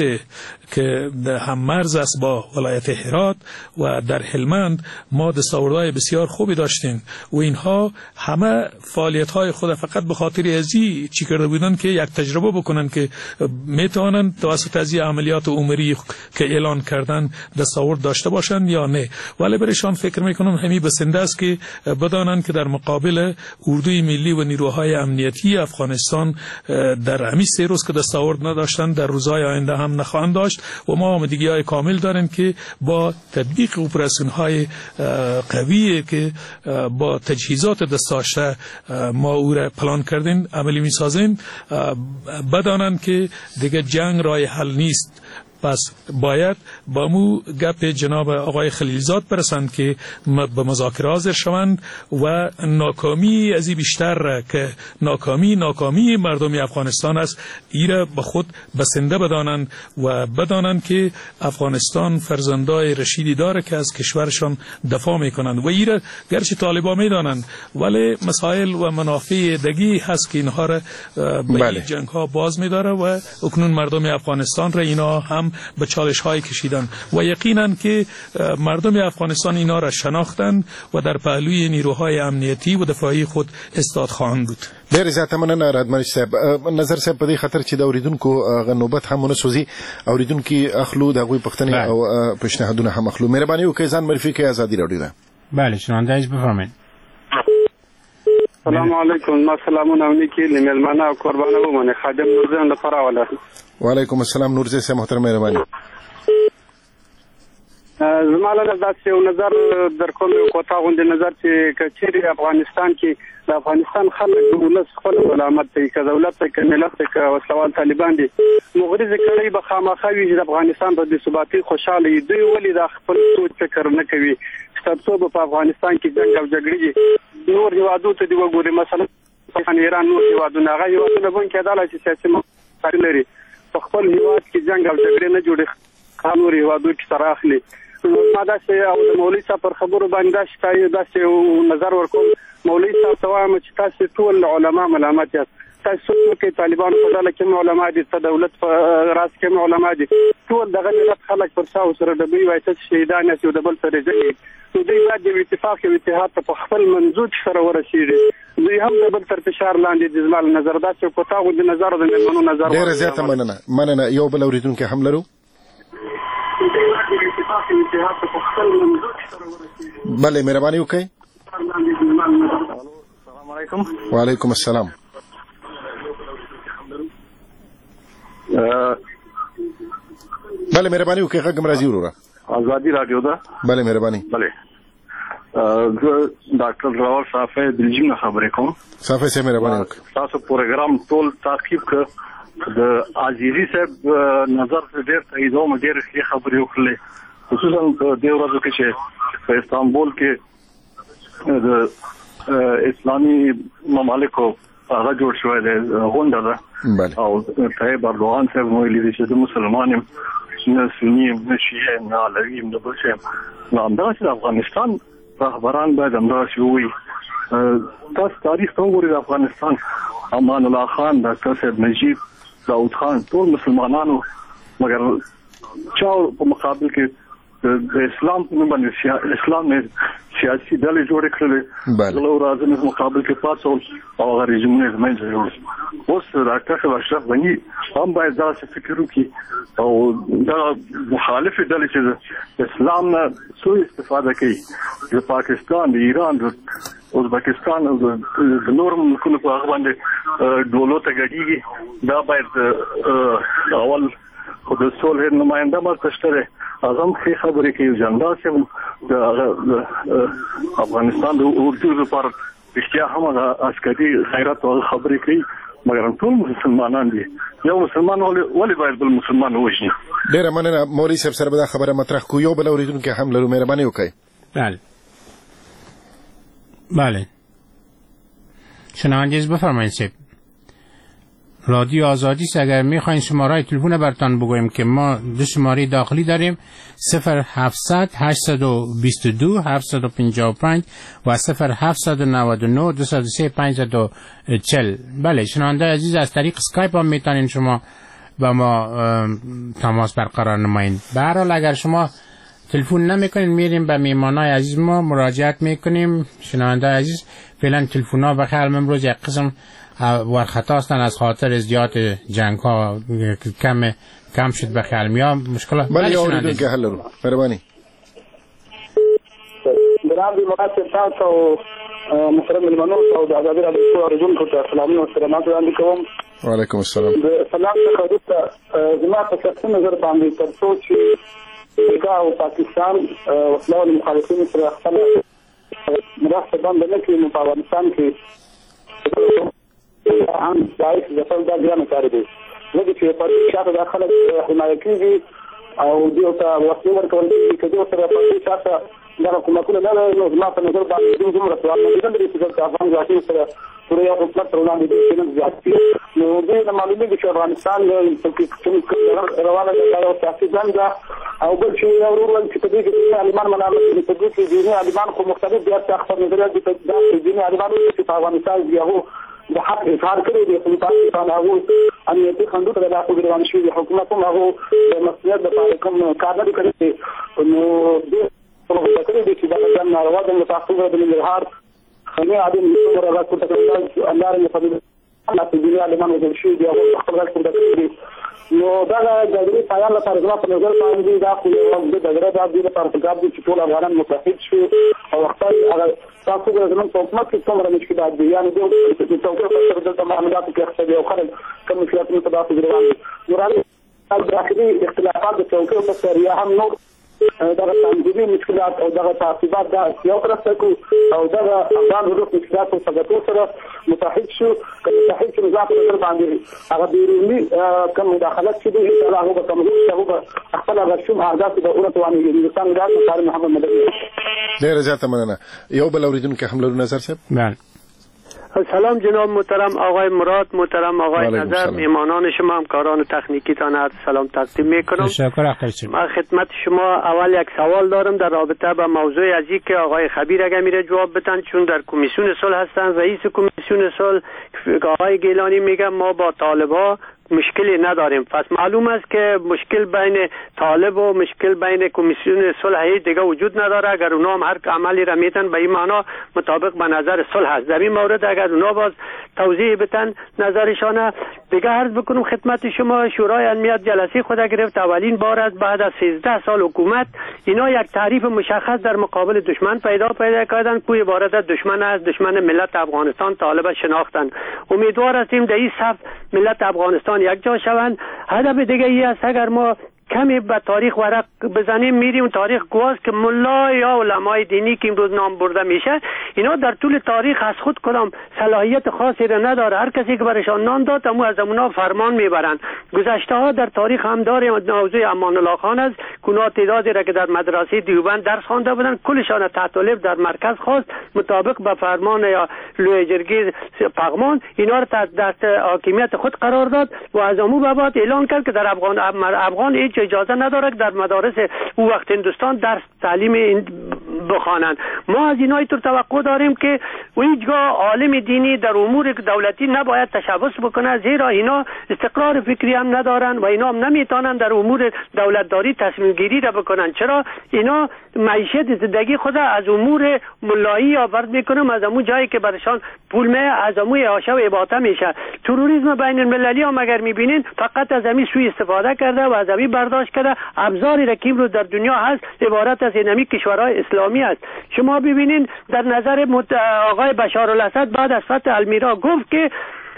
که هم مرز است با ولایت هرات و در هلمند ما دستاوردهای بسیار خوبی داشتیم و اینها همه فعالیت‌های خود فقط به خاطر ازی چی کرده بودن که یک تجربه بکنن که میتوانن توسط از عملیات عمری که اعلان کردن دستاورد داشته باشن یا نه، ولی برایشان فکر میکنم همین بسنده است که بدانن که در مقابل اردوی ملی و نیروهای امنیتی افغانستان در همین 3 روز که دستاورد نداشتن در روزهای آینده هم نخواهند داشت و ما آمادگی‌های کامل داریم که با تطبیق اپراسیون‌های قوی که با تجهیزات دست داشته ما او را پلان کردیم عملی می‌سازیم. بدانند که دیگه جنگ راه حل نیست، پس باید با مو گپ جناب آقای خلیلزاد برسند که به مذاکره حاضر شوند و ناکامی از این بیشتر که ناکامی مردم افغانستان است ایره به خود بسنده بدانند و بدانند که افغانستان فرزندای رشیدی داره که از کشورشان دفاع میکنند و ایره گرچه طالبان میدانند ولی مسائل و منافع دگی هست که اینها را به جنگ ها باز میداره و اکنون مردم افغانستان را اینا هم به چالش های کشیدن و یقینا که مردم افغانستان اینا را شناختند و در پهلوی نیروهای امنیتی و دفاعی خود استاد خواهند بود. ډېر زیاته مننه رادمنش صاحب. نظر صاحب په دې خاطر چې د اوریدونکو نوبت هم ونسوځي، اوریدونکي اخلو د هغوی پوښتنې او پیشنهادونه هم اخلو. مهرباني وکړئ ځان معرفي کړئ. ازادي راډیو ده. بله شنونده‌اش بفرمایید. سلام علیکم. ما سلامونه ونیکي لملمانه او قربانه ومنه خادم نورزان د فراوله. وعلیکم السلام نورزه صاحب محترم مهرباني. زما له داسې یو نظر در کوم یو کوتاه غوندې نظر چې که چیرې افغانستان کې د افغانستان خلک د ولس خپل علامت دی که دولت دی که ملت دی که وسلوال طالبان دي مغرضې کړۍ به خامخا وي چې د افغانستان په بېثباتۍ خوشحاله وي. دوی ولې دا خپل سوچ فکر نه کوي چې تر څو به په افغانستان کې جنګ او جګړې نور هېوادو ته دې وګوري. مثلا ایران نور هېوادونه هغه هېوادونه به کېدلی چې سیاسي مخالفت لري په خپل هېواد کې جنګ او جګړې نه جوړي نور هېوادو کې سره اخلي. ما داسې او د مولوي صاحب پر خبرو باندې داسې یو نظر ورکوم. مولوي صاحب ته وایم چې تاسې ټول علما ملامت یاست. تاسو څوک کې طالبانو په ډله کې علما دي، ته دولت په راس کې علما دي، ټول دغه ملت خلک پر ساو سره ډبوي وایي چې شهیدان یاست او د بل سره جنګ. نو دوی باید د اتفاق او اتحاد ته په خپل منځوج سره ورسېږي. دوی هم د بل تر فشار لاندې د زما نظر داسې کوتاه غوندې نظر د مېرمنو نظر ډېره زیاته مننه. یو بل اورېدونکی هم لرو. بله مهرباني وکړئ. السلام علیکم. وعلیکم السلام. بله مهرباني وکړئ. غږ هم راځي وروره. ازادي رادیو ده. بله مهرباني. بله زه ډاکټر راول صافی بلجیم نه خبرې کوم. صافی صاحب مهرباني وکړئ. تاسو پروګرام ټول تعقیب کړ. د عزیزي صاحب نظر ډېر تاییدوم، ډېر ښې خبرې وکړلې، خصوصا په دې ورځو کې چې په استانبول کې د اسلامي ممالکو هغه جوړ شوی دی غونډه ده او طیب اردوغان صاحب ویلي دي چې د مسلمان یم نه سني یم نه شیعه یم نه علوي یم نه بل شی یم. نو همدغسې د افغانستان رهبران باید همدغسې ووایي. تاسو تاریخ ته وګورئ د افغانستان امان الله خان، ډاکټر صاحب نجیب، داود خان ټول مسلمانانو، مګر چا په مقابل کې د اسلام په نوم باندې اسلام نه سیاسي ډلې جوړې کړلې، غلو راځنې په مقابل کې پاڅول او هغه رژیمونه یې منځ جوړ. اوس ډاکټر صاحب اشرف غني هم باید داسې فکر وکړي او دا مخالفې ډلې چې د اسلام نه سوء استفاده کوي، د پاکستان، د ایران، د ازبکستان او د نورو ملکونو په هغه باندې ډولو ته ګډېږي، دا باید اول خو د صلح نماینده مرته شته دی، هغه هم ښې خبرې کوي. جنرال صاحب د افغانستان د اردو لپاره رښتیا هم هغه عسکري خیرات او خبرې کوي، مګر ټول مسلمانان دي. یو مسلمان ولې باید بل مسلمان ووژني؟ ډېره مننه. مولوي صاحب سره به دا خبره مطرح کړو. یو بل اورېدونکی هم لرو. مهرباني وکړئ. بله شنوندگان بفرمایید. صاحب رادیو آزادی است. اگر میخواین شماره تلفن براتون بگویم که ما دو شماره داخلی داریم 0700 822 755 و 0799 203 540. بله شنونده عزیز از طریق اسکایپ هم میتونین شما با ما تماس برقرار نمایید. به هر حال اگر شما تلفن نمیکنین میریم به میهمانای عزیز ما مراجعت میکنیم. شنونده عزیز فعلا تلفن‌ها بخیر. امروز یک قسم ورخطا هستن از خاطر زیاد جنگ ها کم شد به خیال میام مشکلات. بله اوریدون که حل رو مهربانی. جناب مناسب تاسو محترم ملمنو او د آزادی رادیو اورېدونکو ته سلامونه او سلامات وړاندې کوم. وعلیکم السلام. د سلام څخه وروسته زما په شخصي نظر باندې تر څو چې امریکا او پاکستان وسله مخالفین سره خپل مرسته باندې نه کوي، نو په افغانستان کې هم دایښ ځپل دا ګرانه کار دی. ځکه چې په شاته د خلک حمایه کېږي او دوی ته وسلې ورکول کېږي، که دوی سره په شاته دغه حکومتونه نه لري، نو زما په نظر باندې دوی دومره سوال نه لري چې د افغان ځواکونو سره پوره یو حکومت تر وړاندې دوی نه زیات دي. نو دوی نه معلومېږي چې افغانستان کوم روانه ده، دا یو سیاسي جنګ ده. او بل چې یو ورور وایي چې په دې کې دیني عالمان منامت دي، په دې کې دیني عالمان خو مختلف دي، خپل نظریات دي. دا دیني عالمان چې په افغانستان کې هغو د حق اظهار کړی دی، خو پاکستان هغو امنیتي خنډو ته داخل روان شوي دي. حکومت هم هغو د مسؤلیت لپاره کوم کار نه دی کړی. نو دوی کړی دی چې دغه جنګ ناروا ده. د پښتون د ننګرهار خني عادل مشهور راځي ته کوي الله رحم فضل الله په دنیا عالمان وجل شي دی او خپل راځي ته کوي. نو دا د جګړې پایان لپاره زما په نظر باندې دا خو یو د جګړې د دې لپاره پکار دي چې ټول افغانان متحد شي او وخت هغه تاسو د زمون په حکومت کې څومره مشکلات دي، یعنی د توګه په سر د معاملاتو کې اخته دي او خلک کوم مشکلاتونه په تاسو ګرځي. نوراني داخلي اختلافات د توګه په سر یا هم نور دغه تنظیمي مشکلات او دغه تعصبات د سیاق راسته کو او دغه افغان حقوق مشکلات او ثباتو سره متحد شو متحد شو ځکه په باندې هغه بیرونی کوم مداخلات چې دوی هغه هغه کوم هغه خپل رسوم اهداف د اورته وانه هندستان د کار محمد مدني ډیر زیاته مننه. یو بل اوریدونکو هم لرو نظر صاحب. بله. سلام جناب محترم آقای مراد، محترم آقای نظر، میهمانان شما، همکاران تکنیکی تان عرض سلام تقدیم میکنم. تشکر اخیر. من خدمت شما اول یک سوال دارم در رابطه با موضوع ازی که آقای خبیر اگر میره جواب بدن، چون در کمیسیون صلح هستن. رئیس کمیسیون صلح آقای گیلانی میگه ما با طالبا مشکلی نداریم. پس معلوم است که مشکل بین طالب و مشکل بین کمیسیون صلح دیگه وجود نداره. اگر اونا هم هر عملی را میتن به این معنا مطابق به نظر صلح است. در این مورد اگر اونا باز توضیح بدن نظرشانه. دیگه عرض بکنم خدمت شما، شورای امنیت جلسه خود گرفت. اولین بار است بعد از 13 سال حکومت اینا یک تعریف مشخص در مقابل دشمن پیدا کردن. کوی عبارت دشمن است، دشمن ملت افغانستان طالب شناختن. امیدوار هستیم در این صف ملت افغانستان یک جا شوند. هدف دیگه ای است اگر ما کمی به تاریخ ورق بزنیم میریم تاریخ گواست که ملا یا علمای دینی که امروز نام برده میشه اینا در طول تاریخ از خود کدام صلاحیت خاصی را نداره. هر کسی که برشان نام داد اما از اونا فرمان میبرن. گذشته ها در تاریخ هم داریم. موضوع امان الله خان است. اونا تعدادی را که در مدرسه دیوبند درس خوانده بودن کلشان تحت الف در مرکز خواست مطابق به فرمان یا لوی جرگی پغمان اینا را تحت حاکمیت خود قرار داد و از امو به بعد اعلان کرد که در افغان هیچ اجازه نداره که در مدارس او وقت هندوستان درس تعلیم بخوانند. ما از اینا اینطور توقع داریم که هیچگاه عالم دینی در امور دولتی نباید تشبث بکنه، زیرا اینا استقرار فکری هم ندارن و اینا هم نمیتونن در امور دولتداری تصمیم گیری را بکنن. چرا؟ اینا معیشت زندگی خود از امور ملایی آورد میکنم، از امون جایی که برشان پول می از امون عاشه و عباده میشه. تروریسم بین المللی هم اگر میبینین فقط از همین سوی استفاده کرده و از همین برداشت کرده. ابزاری را که امروز در دنیا هست عبارت از اینمی کشورهای اسلامی است. شما ببینین در نظر آقای بشار الاسد بعد از فتح المیرا گفت که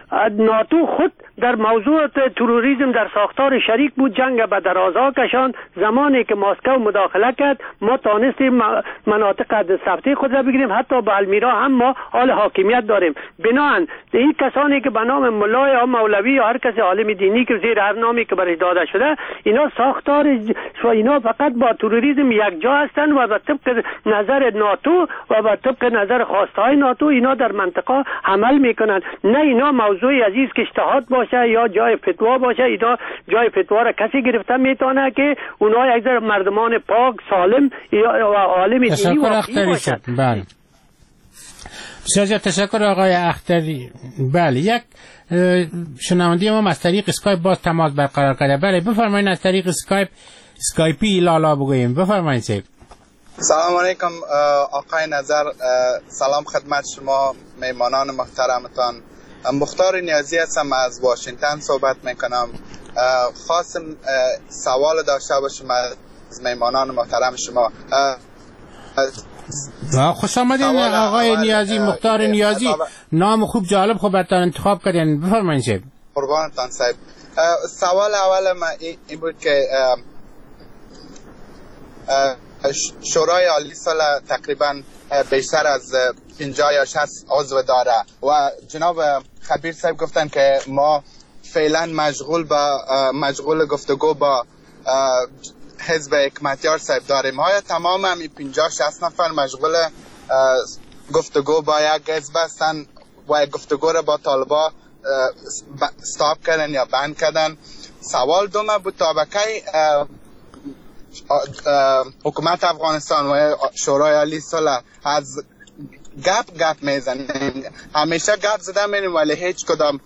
ناتو خود در موضوع تروریسم در ساختار شریک بود، جنگ به درازا کشاند. زمانی که مسکو مداخله کرد ما تانستیم مناطق دسترسی خود را بگیریم. حتی به المیرا هم ما حال حاکمیت داریم. بناهن این کسانی که به نام ملای یا مولوی یا هر کسی عالم دینی که زیر هر نامی که برش داده شده اینا ساختار اینا فقط با تروریسم یک جا هستند و به طبق نظر ناتو و به طبق نظر خواستهای ناتو اینا در منطقه عمل میکنند. نه اینا موضوعی عزیز که اجتهاد باشه یا جای فتوا باشه. اینا جای فتوا را کسی گرفته میتونه که اونها یک مردمان پاک سالم یا عالم دینی واقعی باشند. بله. بسیار تشکر آقای اختری. بله، یک شنونده ما از طریق اسکایپ باز تماس برقرار کرده. بله بفرمایید از طریق اسکایپی لالا بگوییم. بفرمایید سید. سلام علیکم آقای نظر، سلام خدمت شما میهمانان محترمتان. مختار نیازی هستم از واشنگتن صحبت میکنم. خواستم سوال داشته باشم از میهمانان محترم شما. خوش آمدین آقای نیازی، مختار نیازی. نام خوب جالب خوب براتون انتخاب کردین. بفرمایید صاحب. قربانتان صاحب. سوال اول من این بود که شورای عالی صلح تقریبا بیشتر از 50 یا 60 عضو داره و جناب خبیر صاحب گفتن که ما فعلا مشغول گفتگو با حزب حکمتیار صاحب داریم. آیا تمام همین 50 60 نفر مشغول گفتگو با یک حزب هستن و گفتگو را با طالبا استاپ کردن یا بند کردن؟ سوال دوم بود تا بکی حکومت افغانستان و شورای عالی صلح از گپ میزنن، همیشه گپ زده میریم ولی هیچ کدام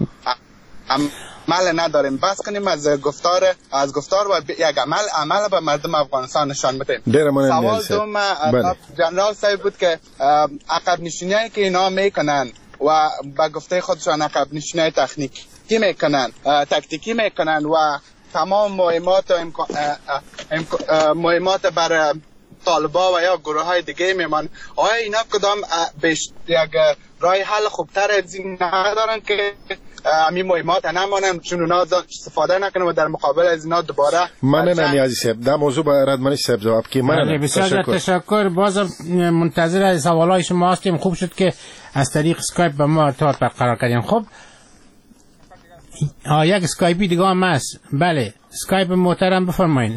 عمل نداریم. بس کنیم از گفتار و یک عمل به مردم افغانستان نشان بدیم. سوال دوم جنرال صاحب بود که عقب نشینی که اینا میکنن و به گفته خودشان عقب نشینی تکنیکی میکنن، تکتیکی میکنن و تمام مهمات بر طالبا و یا گروه های دیگه میمان. آیا اینا کدام یک راه حل خوبتر از این ندارن که همین مهمات نمانن، چون اونا استفاده نکنن و در مقابل از اینا دوباره من نیازی صاحب در موضوع با رادمنش صاحب جواب کی. من بسیار تشکر. بازم منتظر سوالای شما هستیم. خوب شد که از طریق اسکایپ با ما ارتباط برقرار کردیم. خب یک اسکایپی دیگه هم هست. بله اسکایپ محترم بفرمایید.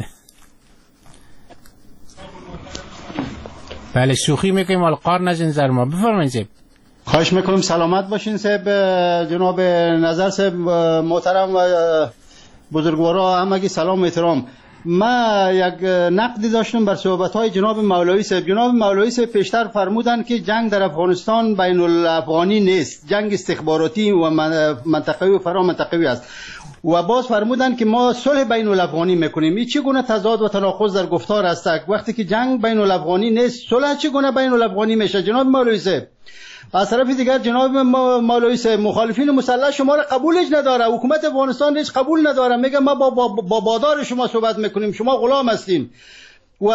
بله شوخی میکنیم القار نجن زر ما. بفرمایید صاحب. خواهش میکنم سلامت باشین صاحب. جناب نظر صاحب محترم و بزرگوارا همگی سلام و احترام. ما یک نقدی داشتم بر صحبت‌های جناب مولوی صاحب. جناب مولوی صاحب پیشتر فرمودن که جنگ در افغانستان بین الافغانی نیست، جنگ استخباراتی و منطقوی و فرامنطقوی است. و باز فرمودن که ما صلح بین الافغانی میکنیم. این چگونه تضاد و تناقض در گفتار است؟ وقتی که جنگ بین الافغانی نیست، صلح چگونه بین الافغانی میشه جناب مولوی صاحب؟ از طرف دیگر جناب مولوی صاحب مخالفین مسلح شما را قبولش نداره، حکومت افغانستان هیچ قبول نداره، میگه ما با بادار شما صحبت میکنیم، شما غلام هستین و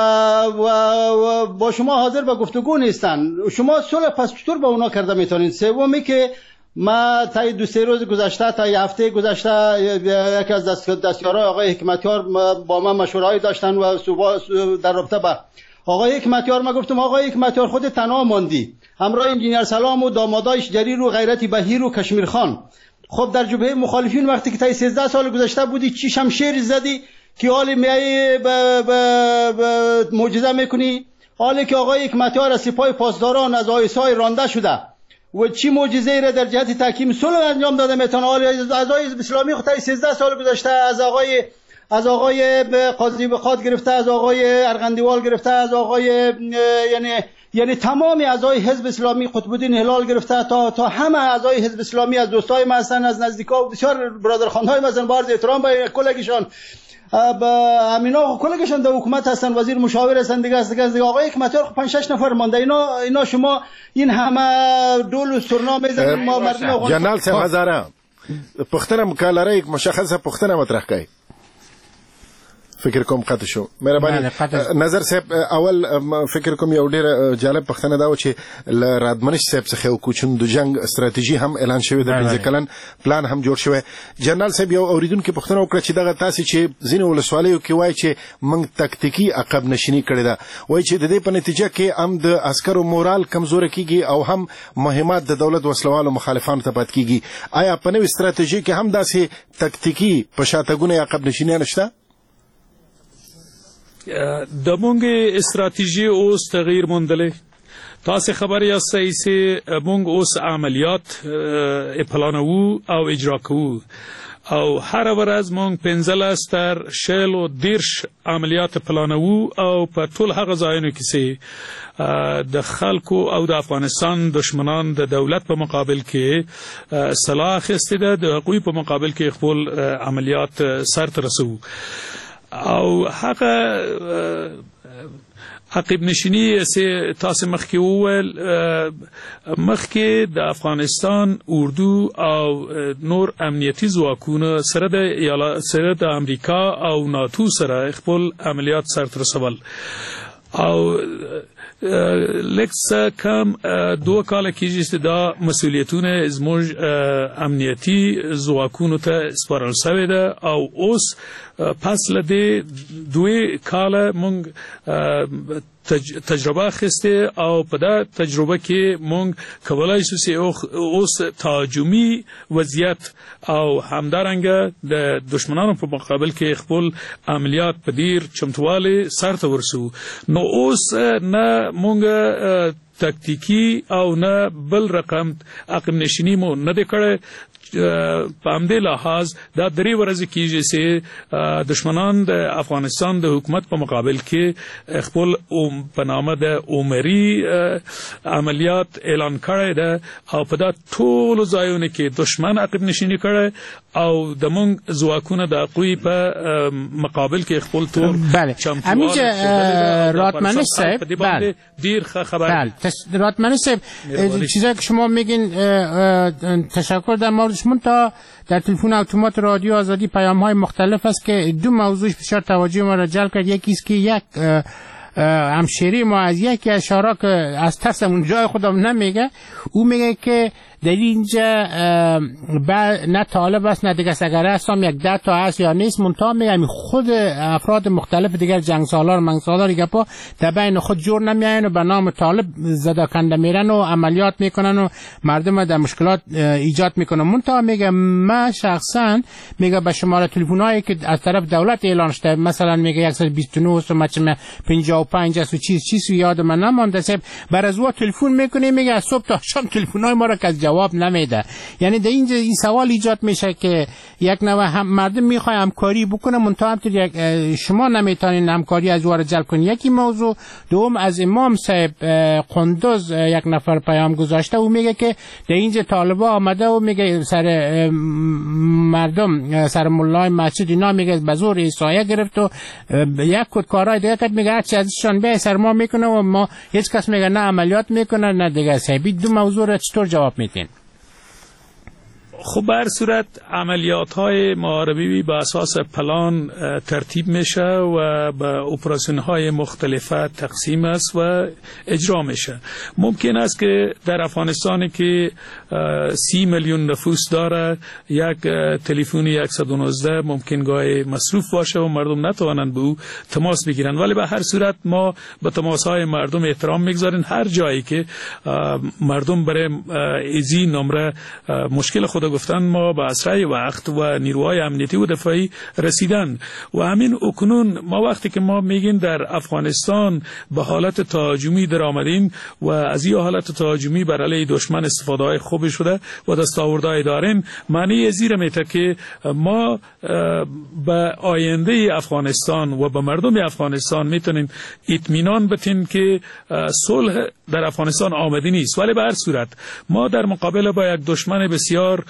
با شما حاضر به گفتگو نیستن. شما صلح پس چطور با اونا کرده میتونین؟ سومی که ما تا 2-3 روز گذشته تا 1 هفته گذشته یکی از دستیارای آقای حکمتیار با من مشوره‌ای داشتن و در رابطه با آقای حکمتیار ما گفتم آقای حکمتیار خود تنها ماندی همراه انجینیر سلام و دامادایش جریر و غیرتی بهیر و کشمیر خان. خب در جبهه مخالفین وقتی که تا 13 سال گذشته بودی چی شمشیر زدی که حالی میای معجزه میکنی؟ حالی که آقای حکمتیار از سپاه پاسداران از آیسای رانده شده و چی معجزه‌ای را در جهت تحکیم صلح انجام داده میتونه؟ حالی اعضای حزب اسلامی خود تا 13 سال گذشته از آقای قاضی بخاد گرفته، از آقای ارغندیوال گرفته، از آقای یعنی تمام اعضای حزب اسلامی، قطب الدین هلال گرفته تا همه اعضای حزب اسلامی، از دوستای ما هستن، از نزدیکا بسیار برادرخوان‌های ما هستن، با عرض احترام به کلگیشان امینا کلگیشان در حکومت هستن، وزیر مشاور هستن دیگه آقای حکمتیار 5-6 نفر مونده. اینا شما این همه دول و سرنا میزنید ما مردم جنرال صاحب هزاره پختنه مکالره یک مشخصه پختنه مطرح کړئ. فکر کوم قطع شو مهرباني نظر صاحب اول فکر کوم یو ډیر جالب پښتنه دا و چې رادمنش صاحب څخه یو کوچون د جنگ استراتیژي هم اعلان شوی د 15 کلن پلان هم جوړ شوی. جنرال صاحب یو اوریدونکو پښتنه وکړه چې دغه تاسو چې زینو ولسوالیو کې وای چې موږ تکتیکی عقب نشینی کړی دا وای چې د دې په نتیجه کې هم د عسکرو مورال کمزور کیږي او هم مهمات د دولت وسلوالو مخالفانو ته پات کیږي. آیا په نوې استراتیژي کې هم داسې تکتیکی په شاتګونه عقب نشینی نشته؟ د مونږ استراتیژي اوس تغییر موندلې. تاسو خبر یاستئ چې مونږ اوس عملیات پلانوو او اجرا کوو او هر ورځ مونږ 15 تر 10 عملیات پلانوو او په ټول هغه ځایونو کې چې د خلکو او د افغانستان دشمنان د دولت په مقابل کې سلاح اخیستې ده، د هغوی په مقابل کې خپل عملیات سرته رسوو او هغه عقب نشینی چې تاسو مخکې وویل مخکې د افغانستان اردو او نور امنیتي ځواکونه سره د امریکا او ناتو سره خپل عملیات سرته رسول او لکه کم 2 کال کېږي چې دا مسؤلیتونه زموږ امنیتي ځواکونو ته سپارل شوې ده او اوس پس له دې 2 کال مونږ تجربه اخیسته او په دا تجربه کې مونږ کولای شو چې اوس تهاجمي وضعیت او همدارنګه د دشمنانو په مقابل کې خپل عملیات په ډیر چمتووالی سرته ورسو. نو اوس نه مونږ تکتیکی او نه بل رقم عقب نشینی مو نه دی کړی. په همدې لحاظ دا 3 ورځې کېږي چې دشمنان د افغانستان د حکومت په مقابل کې خپل په نامه د عمري عملیات اعلان کړی ده او په دا ټولو ځایونو کې دشمن عقب نشینی کړی او د مونږ ځواکونه د هغوی په مقابل کې خپل تور چمتووالی راتمنش صاحب ډیر ښه خبر راتمنش صاحب چیزایی که شما میگین تشکر در موردش. من تا در تلفن اتومات رادیو آزادی پیام های مختلف است که 2 موضوعش بسیار توجه ما را جلب کرد. یکی است که یک همشیری ما از یکی از شهرها که از ترسمون جای خودم نمیگه، او میگه که در اینجا نه طالب است نه دیگه اگر هستم یک 10 تا هست یا نیست، منتها میگم خود افراد مختلف دیگر جنگ سالار منگ سالار گپا در بین خود جور نمیاین و به نام طالب زده کنده میرن و عملیات میکنن و مردم در مشکلات ایجاد میکنن. منتها میگم من شخصا میگه به شماره تلفن‌هایی که از طرف دولت اعلان شده، مثلا میگه 129 و 55 است و چیز یاد من نمونده صاحب، بر از او تلفن میکنه میگه از صبح تا شام تلفن‌های ما را که جواب نمیده. یعنی در اینجا این سوال ایجاد میشه که یک نوع مردم میخواد همکاری بکنه، منتها شما نمیتونین همکاری از او را جلب کنید. یکی موضوع دوم، از امام صاحب قندوز یک نفر پیام گذاشته و میگه که در اینجا طالبا آمده و میگه سر مردم سر مولای مسجد اینا میگه به زور ایسایه گرفت و یک کد کارهای دیگه کرد، میگه هرچی ازشان به سر ما میکنه و ما هیچ کس میگه نه عملیات میکنه نه دیگه. صاحب دو موضوع را چطور جواب میدین؟ خب بر صورت عملیات های محاربی به اساس پلان ترتیب میشه و به اپراسیون های مختلفه تقسیم است و اجرا میشه. ممکن است که در افغانستانی که 30 میلیون نفوس داره یک تلفن 119 ممکن گاهی مصروف باشه و مردم نتوانند به او تماس بگیرند، ولی به هر صورت ما به تماس های مردم احترام میگذاریم. هر جایی که مردم برای ایزی نمره مشکل خود گفتن ما به اسرع وقت و نیروهای امنیتی و دفاعی رسیدن. و همین اکنون ما وقتی که ما میگیم در افغانستان به حالت تهاجمی در آمدیم و از این حالت تهاجمی بر علیه دشمن استفاده های خوب شده و دستاوردهای داریم، معنی زیر میته که ما به آینده افغانستان و به مردم افغانستان میتونیم اطمینان بدیم که صلح در افغانستان آمده نیست، ولی به هر صورت ما در مقابل با یک دشمن بسیار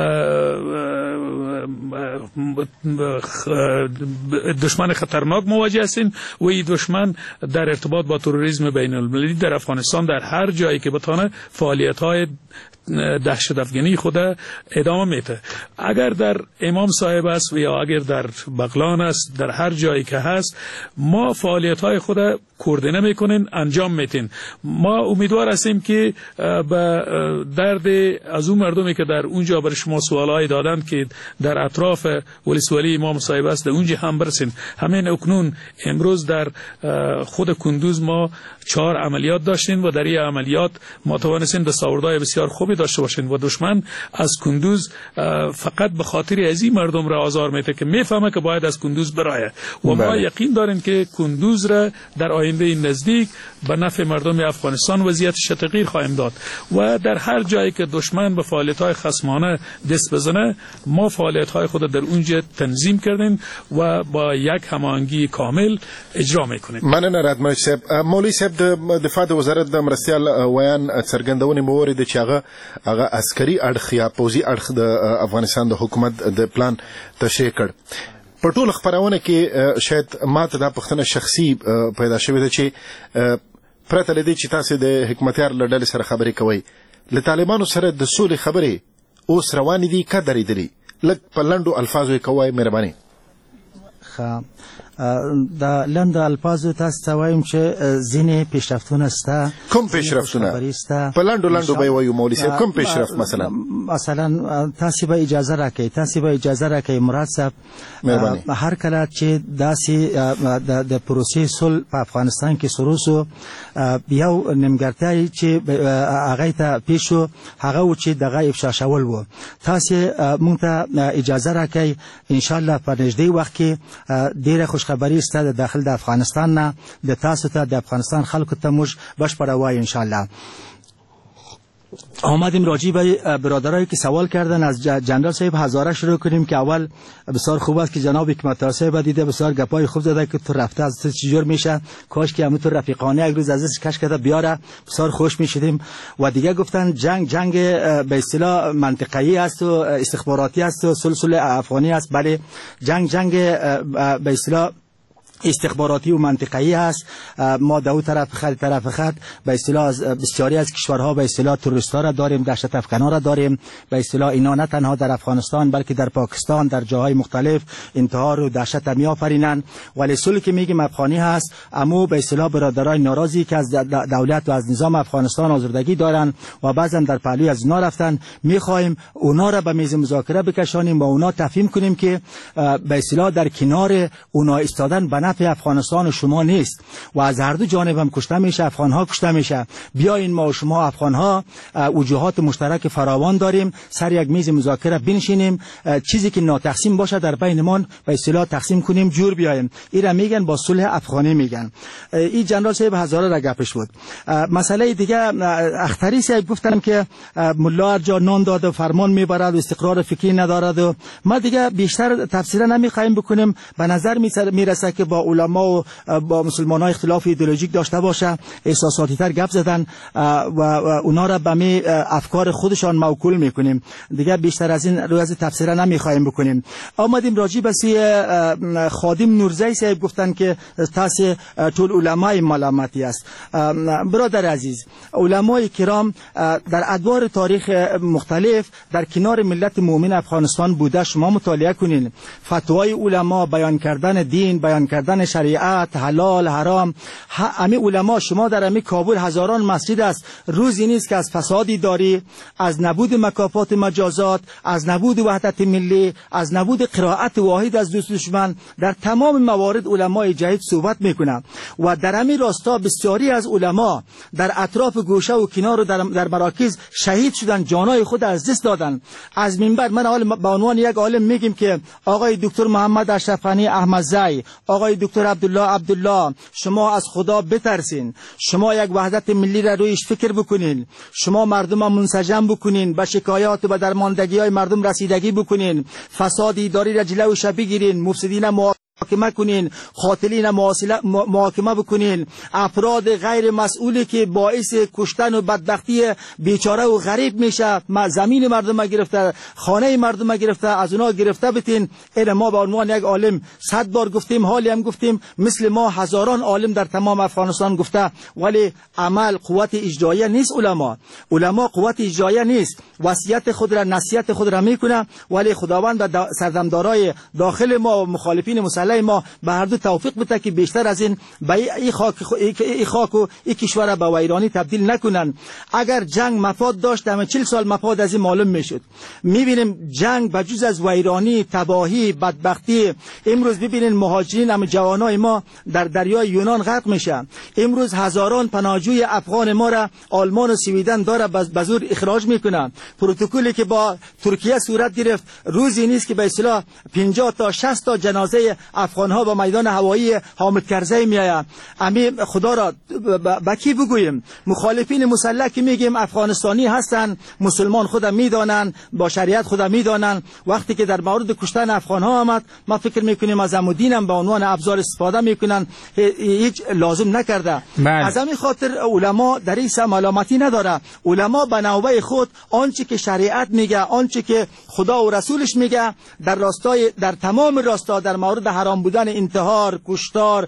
دشمن خطرناک مواجه هستیم و این دشمن در ارتباط با تروریسم بین المللی در افغانستان در هر جایی که بتانه فعالیت‌های دهشت افغانی خود ادامه میده. اگر در امام صاحب است و یا اگر در بغلان است، در هر جایی که هست ما فعالیت‌های خود کوردینه میکنیم، انجام میدیم. ما امیدوار هستیم که به درد از اون مردمی که در اونجا برای شما سوالای دادن که در اطراف ولسوالی امام صاحب است در اونجا هم برسیم. همین اکنون امروز در خود کندوز ما 4 عملیات داشتیم و در این عملیات ما توانستیم دستاوردهای بسیار خوبی داشته باشیم و دشمن از کندوز فقط به خاطر از این مردم را آزار میده که میفهمه که باید از کندوز برایه و ما یقین داریم که کندوز را در آینده نزدیک به نفع مردم افغانستان وضعیتش تغییر خواهیم داد و در هر جایی که دشمن به فعالیت‌های خصمانه دست بزنه ما فعالیت‌های خود در اونجا تنظیم کردیم و با یک هماهنگی کامل اجرا میکنیم. مننه رادمنش صاحب. مولوی صاحب د دفاع د وزارت د مرستیال ویان څرګندونې مورید چې هغه عسکري اړخ یا پوځي اړخ د افغانستان د حکومت د پلان تشریح کړ. په ټول خبرونه کې شاید ماته دا پښتنه شخصي پیدا شوې ده چې پرته لدی چې تاسو د حکمتیار لړل سره خبرې کوي له طالبانو سره د سولې خبرې اوس روانې دي که درېدلې لږ په لنډو الفاظو یې کوئ مهرباني. د لنډ الفاظو تاسو ته وایم چې ځینې پیشرفتونه شته. کوم پیشرفتونه په لنډو به وایو مولوي صاحب؟ کوم پیشرفت مثلا تاسو به اجازه راکئ مراد صاحب هر کله چې داسې د پروسې صلح په افغانستان کې شروع شو یو نیمګړتیا چې هغه ته پیښ شو هغه و چې دغه افشا شول و. تاسو مونږ ته اجازه راکئ ان شاء الله په نږدې وخت کې ډیره خوشخبری است د داخل د افغانستان نه د تاسو ته د افغانستان خلکو ته موږ بشپړه وایو ان شاء الله. آمدیم راجی به برادرایی که سوال کردن از جنرال صاحب هزاره شروع کنیم که اول بسیار خوب است که جناب حکمتیار صاحب دیده بسیار گپای خوب زده که تو رفته از تو چجور میشه، کاش که همون تو رفیقانه یک روز ازش کش کرده بیاره بسیار خوش میشدیم. و دیگه گفتن جنگ به اصطلاح منطقه‌ای است و استخباراتی است و سلسله افغانی است. بله جنگ به اصطلاح استخباراتی و منطقه‌ای هست. ما دو طرف خط به اصطلاح بسیاری از کشورها به اصطلاح تروریست‌ها را داریم، دهشت افکن‌ها را داریم. به اصطلاح اینا نه تنها در افغانستان بلکه در پاکستان در جاهای مختلف انتحار و دهشت می‌آفرینند. ولی صلحی که میگیم افغانی هست، اما به اصطلاح برادرای ناراضی که از دولت و از نظام افغانستان آزردگی دارند و بعضا در پهلوی از اینا رفتن، می‌خوایم اونا را به میز مذاکره بکشانیم و اونا تفهیم کنیم که به اصطلاح در کنار اونا ایستادن به نفع افغانستان و شما نیست و از هر دو جانب هم کشته میشه، افغان‌ها کشته میشه. بیاین ما و شما افغان‌ها وجوهات مشترک فراوان داریم، سر یک میز مذاکره بنشینیم، چیزی که ناتقسیم باشه در بینمان به اصطلاح تقسیم کنیم، جور بیایم. اینا میگن با صلح افغانی میگن. این جنرال صاحب هزاره را گپش بود. مسئله دیگه اختری صاحب گفتن که ملا هر جا نان داد و فرمان میبرد و استقرار فکری ندارد و ما دیگه بیشتر تفسیر نمیخوایم بکنیم. به نظر میرسه که با علما و با مسلمان‌ها اختلاف ایدئولوژیک داشته باشه، احساساتی تر گپ زدن و اونا را به می افکار خودشان موکول میکنیم. دیگه بیشتر از این روی از تفسیر نمیخوایم بکنیم. آمدیم راجی بسی خادم نورزی صاحب گفتن که تاس طول علمای ملامتی است. برادر عزیز، علمای کرام در ادوار تاریخ مختلف در کنار ملت مؤمن افغانستان بوده. شما مطالعه کنین فتوای علما، بیان کردن دین، بیان کردن شریعت، حلال حرام. همه علما، شما در همه کابل هزاران مسجد است، روزی نیست که از فسادی داری، از نبود مکافات مجازات، از نبود وحدت ملی، از نبود قرائت واحد از دوست دشمن. در تمام موارد علمای جدید صحبت میکنه و در همین راستا بسیاری از علما در اطراف گوشه و کنار و در مراکز شهید شدن، جانای خود از دست دادن. از منبر من به عنوان یک عالم میگیم که آقای دکتر محمد اشرف غنی احمدزی، آقای دکتر عبدالله، شما از خدا بترسین، شما یک وحدت ملی را رویش فکر بکنین، شما مردم را منسجم بکنین، به شکایات و درماندگی های مردم رسیدگی بکنین، فساد اداری را جلوش بگیرین، مفسدین محاکمه کنین، قاتلین محاکمه بکنین، افراد غیر مسئولی که باعث کشتن و بدبختی بیچاره و غریب میشه، زمین مردم گرفته، خانه مردم گرفته، از اونها گرفته بتین. این ما به عنوان یک عالم 100 بار گفتیم، حالی هم گفتیم، مثل ما هزاران عالم در تمام افغانستان گفته. ولی عمل قوت اجراییه نیست. علما قوت اجراییه نیست، وصیت خود را نصیحت خود را میکنه، ولی خداوند و سردمدارای داخل ما و مخالفین مسلح ما به هر دو توفیق بده که بیشتر از این به این خاک و این کشور به ویرانی تبدیل نکنن. اگر جنگ مفاد داشت، همه 40 سال مفاد از این معلوم میشد. میبینیم جنگ بجز از ویرانی، تباهی، بدبختی. امروز ببینین مهاجرین، هم جوانای ما در دریای یونان غرق میشن. امروز هزاران پناهجوی افغان ما را آلمان و سویدن داره به زور اخراج میکنن. پروتکلی که با ترکیه صورت گرفت، روزی نیست که به اصطلاح 50 تا 60 تا جنازه افغان‌ها به میدان هوایی حامد کرزی میآیند. امین خدا را با کی بگوییم؟ مخالفین مسلح که میگیم افغانستانی هستند، مسلمان خود میدانند، با شریعت خود میدانند. وقتی که در مورد کشتن افغان‌ها آمد، ما فکر میکنیم از عمودین هم به عنوان ابزار استفاده میکنن، هیچ لازم نکرده. از همین خاطر علما در این ملامتی نداره. علما به نوبه خود آنچه که شریعت میگه، آنچه که خدا و رسولش میگه، در تمام راستا در مورد حرام بودن انتحار، کشتار،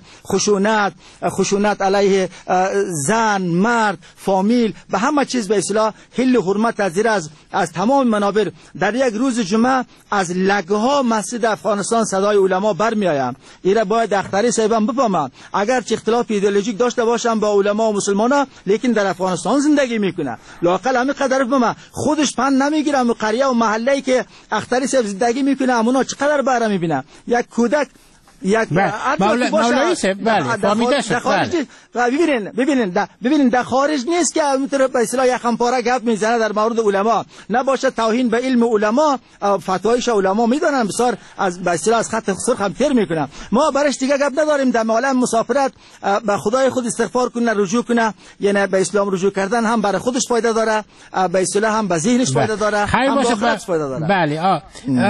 خشونت علیه زن، مرد، فامیل و همه چیز به اصطلاح حل و حرمت از تمام منابر. در یک روز جمعه از لگها مسجد افغانستان صدای علما برمی آید. ایره باید اختری صاحبم بفهمه. اگر چه اختلاف ایدئولوژیک داشته باشم با علما و مسلمانا، لیکن در افغانستان زندگی میکنه. لااقل همین قدر بفهمه. خودش پند نمیگیره و قریه و محله‌ای که اختری صاحب زندگی میکنه، همونا چقدر بهره میبینه. یک کودک مولوی صاحب فهمیده شد. ببینین در خارج نیست که اونطور به اصطلاح یخم پاره گپ میزنه در مورد علما، نباشه توهین به علم علما. فتوایش علما میدونن بسیار از به اصطلاح از خط سرخ هم تر میکنه. ما برش دیگه گپ نداریم. در عالم مسافرت به خدای خود استغفار کنه، رجوع کنه، یعنی به اسلام رجوع کردن هم برای خودش فایده داره، به اصطلاح هم به ذهنش فایده داره، هم به آخرت فایده داره. بله.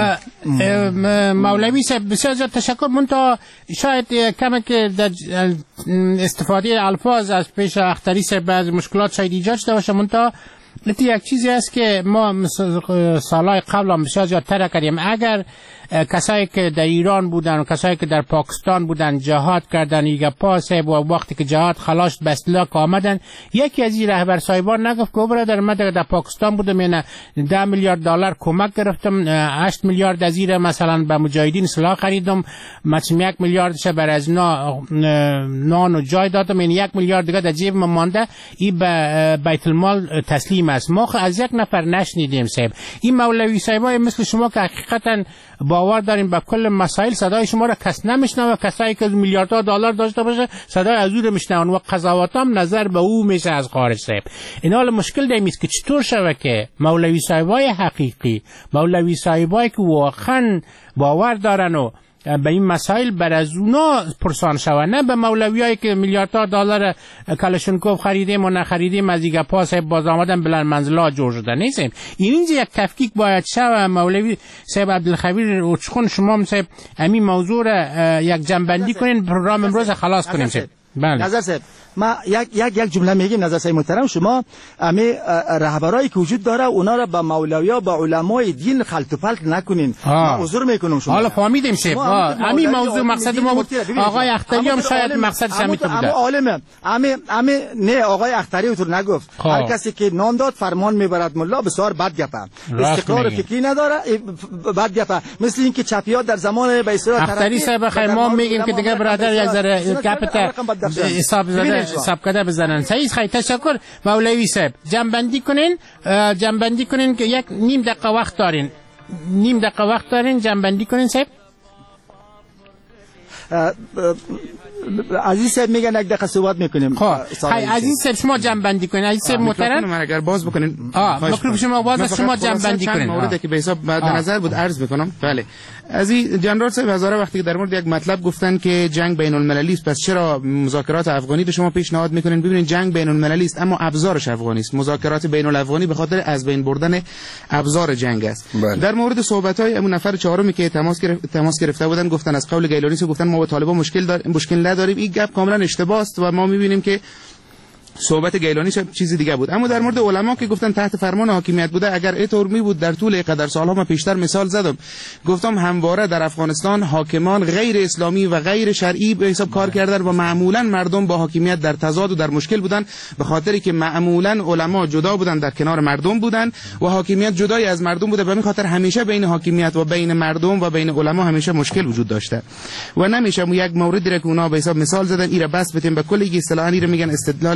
مولوی صاحب بسیار زیاد تشکر. شاید کمی که در استفاده الفاظ از پیش اختری صاحب بعض مشکلات شاید ایجاد شده باشه، منتها یک چیزی است که ما سالهای قبل هم بسیار زیادتر کردیم. اگر کسایی که در ایران بودن و کسایی که در پاکستان بودن جهاد کردن ایگه پاسه و وقتی که جهاد خلاص به اصطلاح آمدن، یکی از این رهبر صاحبان نگفت که برادر من در پاکستان بودم من 10 میلیارد دلار کمک گرفتم، 8 میلیارد از این مثلا به مجاهدین سلاح خریدم، مثلا 1 میلیاردش بر از نان و جای دادم، این 1 میلیارد دیگه در جیب من مانده، این به بیت المال تسلیم است. ما از یک نفر نشنیدیم صاحب. این مولوی صاحبای مثل شما که حقیقتا باور داریم به کل مسائل، صدای شما را کس نمیشنوه. کسایی که میلیاردها دلار داشته باشه صدای از او را میشنون و قضاوت هم نظر به او میشه از خارج صاحب. این حال مشکل دیمیست که چطور شوه که مولوی صاحبای حقیقی، مولوی صاحبایی که واقعا باور دارن و به این مسائل بر از اونا پرسان شوه، نه به مولویایی که میلیاردها دلار کلاشینکوف خریدیم و نخریدیم از دیگه پاس باز آمدن بلند منزلا جور شده نیستیم. اینجا یک تفکیک باید شوه. مولوی صاحب عبدالخبیر اوچخون شما صاحب همین موضوع را یک جنبندی کنین، پروگرام امروز خلاص کنیم صاحب. بله نظر صاحب ما یک جمله میگیم. نظر صاحب محترم، شما امی رهبرایی که وجود داره اونا را با مولویا با علمای دین خلط و پلت نکنین. ما عذر میکنم شما. حالا فهمیدیم صاحب. همین موضوع مقصد ما بود. آقای اختری هم شاید مقصد شمیت بوده. اما عالمه. امی نه آقای اختری تو نگفت. هر کسی که نام داد فرمان میبرد ملا، بسیار بد گپه. استقرار فکری نداره، بد گپه. مثل اینکه چپیا در زمان به اصطلاح اختری صاحب خیر ما میگیم که دیگه برادر یک ذره گپت حساب زده حساب کرده بزنن. صحیح خیلی تشکر مولوی صاحب. جنبندی کنین که یک نیم دقیقه وقت دارین جنبندی کنین صاحب. عزیز صاحب میگن یک دقیقه صحبت میکنیم. خیلی عزیز صاحب شما جنبندی کنین. عزیز صاحب محترم من اگر باز بکنین میکروفون شما باز است، شما جنبندی کنین. موردی که به حساب بعد نظر بود عرض بکنم. بله عزیز جنرال صاحب هزاره وقتی در مورد یک مطلب گفتن که جنگ بین المللی است، پس چرا مذاکرات افغانی رو شما پیشنهاد میکنین؟ ببینید جنگ بین المللی است اما ابزارش افغانی است. مذاکرات بین الافغانی به خاطر از بین بردن ابزار جنگ است. در مورد صحبت های اون نفر چهارمی که تماس گرفته بودن گفتن از قول گیلانی گفتن ما با طالبان مشکل نداریم، این گپ کاملا اشتباه است و ما میبینیم که صحبت گیلانی چیزی دیگه بود. اما در مورد علما که گفتن تحت فرمان حاکمیت بوده، اگر اینطور می بود در طول قدر سالها ما پیشتر مثال زدم، گفتم همواره در افغانستان حاکمان غیر اسلامی و غیر شرعی به حساب کار کردن و معمولا مردم با حاکمیت در تضاد و در مشکل بودن، به خاطری که معمولا علما جدا بودن، در کنار مردم بودن و حاکمیت جدای از مردم بوده. به همین خاطر همیشه بین حاکمیت و بین مردم و بین علما همیشه مشکل وجود داشته و نمیشه یک موردی را که اونا به حساب مثال زدن ایرا بس بتیم به کلی اصطلاحاً ایرا میگن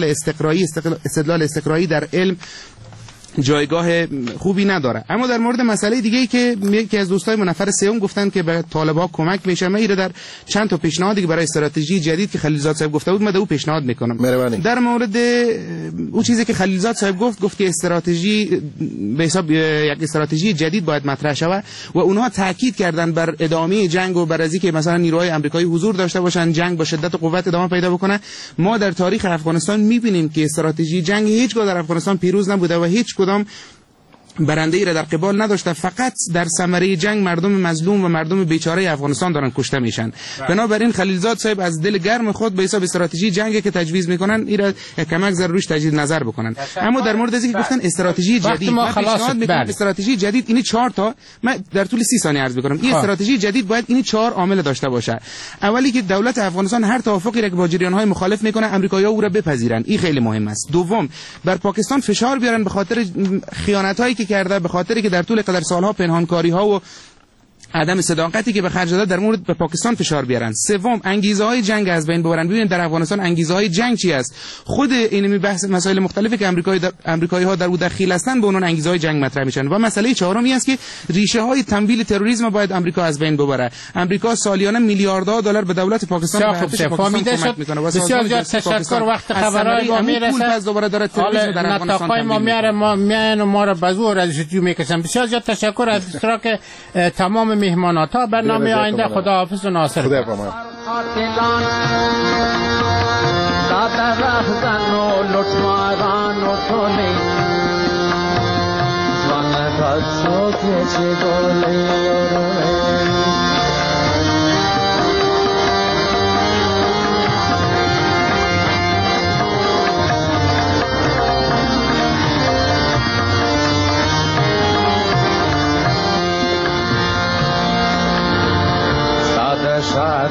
استدلال استقرایی در علم جایگاه خوبی نداره. اما در مورد مسئله دیگه ای که یکی از دوستای من نفر سوم گفتن که به طالبان کمک میشه، من ایره در چند تا پیشنهادی که برای استراتژی جدید که خلیلزاد صاحب گفته بود من او پیشنهاد میکنم. در مورد اون چیزی که خلیلزاد صاحب گفت که استراتژی به حساب یک استراتژی جدید باید مطرح شود و اونها تاکید کردن بر ادامه جنگ و بر اینکه مثلا نیروهای آمریکایی حضور داشته باشن، جنگ با شدت و قوت ادامه پیدا بکنه. ما در تاریخ افغانستان میبینیم که استراتژی جنگ هیچگاه در افغانستان پیروز نبوده و هیچ کدام برنده ای را در قبال نداشته. فقط در ثمره جنگ مردم مظلوم و مردم بیچاره افغانستان دارن کشته میشن. بنابراین خلیلزاد صاحب از دل گرم خود به حساب استراتژی جنگی که تجویز میکنن این را کمک ضروریش تجدید نظر بکنن. اما در مورد اینکه گفتن استراتژی جدید، من پیشنهاد میکنم استراتژی جدید این 4 تا من در طول 30 ثانیه عرض میکنم. این استراتژی جدید باید این 4 عامل داشته باشه. اولی که دولت افغانستان هر توافقی را که با جریان‌های مخالف میکنه آمریکایی‌ها او را بپذیرن، این خیلی مهم است. دوم بر پاکستان فشار بیارن به خاطر خیانت‌هایی که کرده، به خاطری که در طول قدر سالها پنهانکاری‌ها و عدم صداقتی که به خرج داده در مورد به پاکستان فشار بیارن. سوم انگیزه‌های جنگ از بین ببرن. ببینید در افغانستان انگیزه‌های جنگ چی است؟ خود این بحث مسائل مختلفی که آمریکایی‌ها در او دخیل هستن به اونها انگیزه‌های جنگ مطرح میشن. و مسئله چهارمی است که ریشه‌های تمویل تروریسم باید آمریکا از بین ببره. آمریکا سالیانه میلیاردها دلار به دولت پاکستان کمک میکنه. بسیار زیاد تشکر. وقت خبرهای ما میرسه. دوباره داره تروریسم در افغانستان ما میاره ما را بازور از جو میکشن. بسیار زیاد تشکر از اشتراک تمام مهمانا. تا برنامه آینده خداحافظ و ناصر. خدا پامان.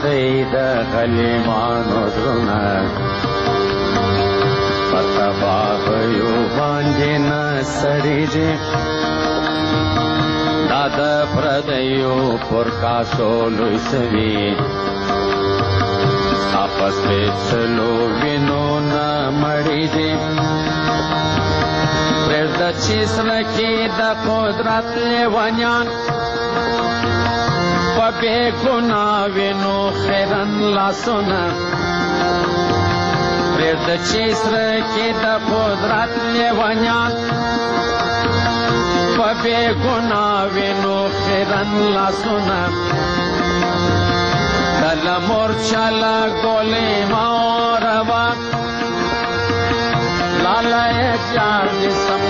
دی د غلیمانو زړونه په تباهیو باندې نه سړېږي دا د پردیو پر کاسو لوی سوي ستا په سپېڅلو وینو نه مړېږي پرېږده چې زړه کې د قدرت لیونیان په بې ګناه وینو خیرن لاسونه پرېږده چې زړه کې د قدرت لیونیان په بې ګناه وینو خیرن لاسونه کله مورچه له ګولۍ مه اوروا لاله یې جار دې سم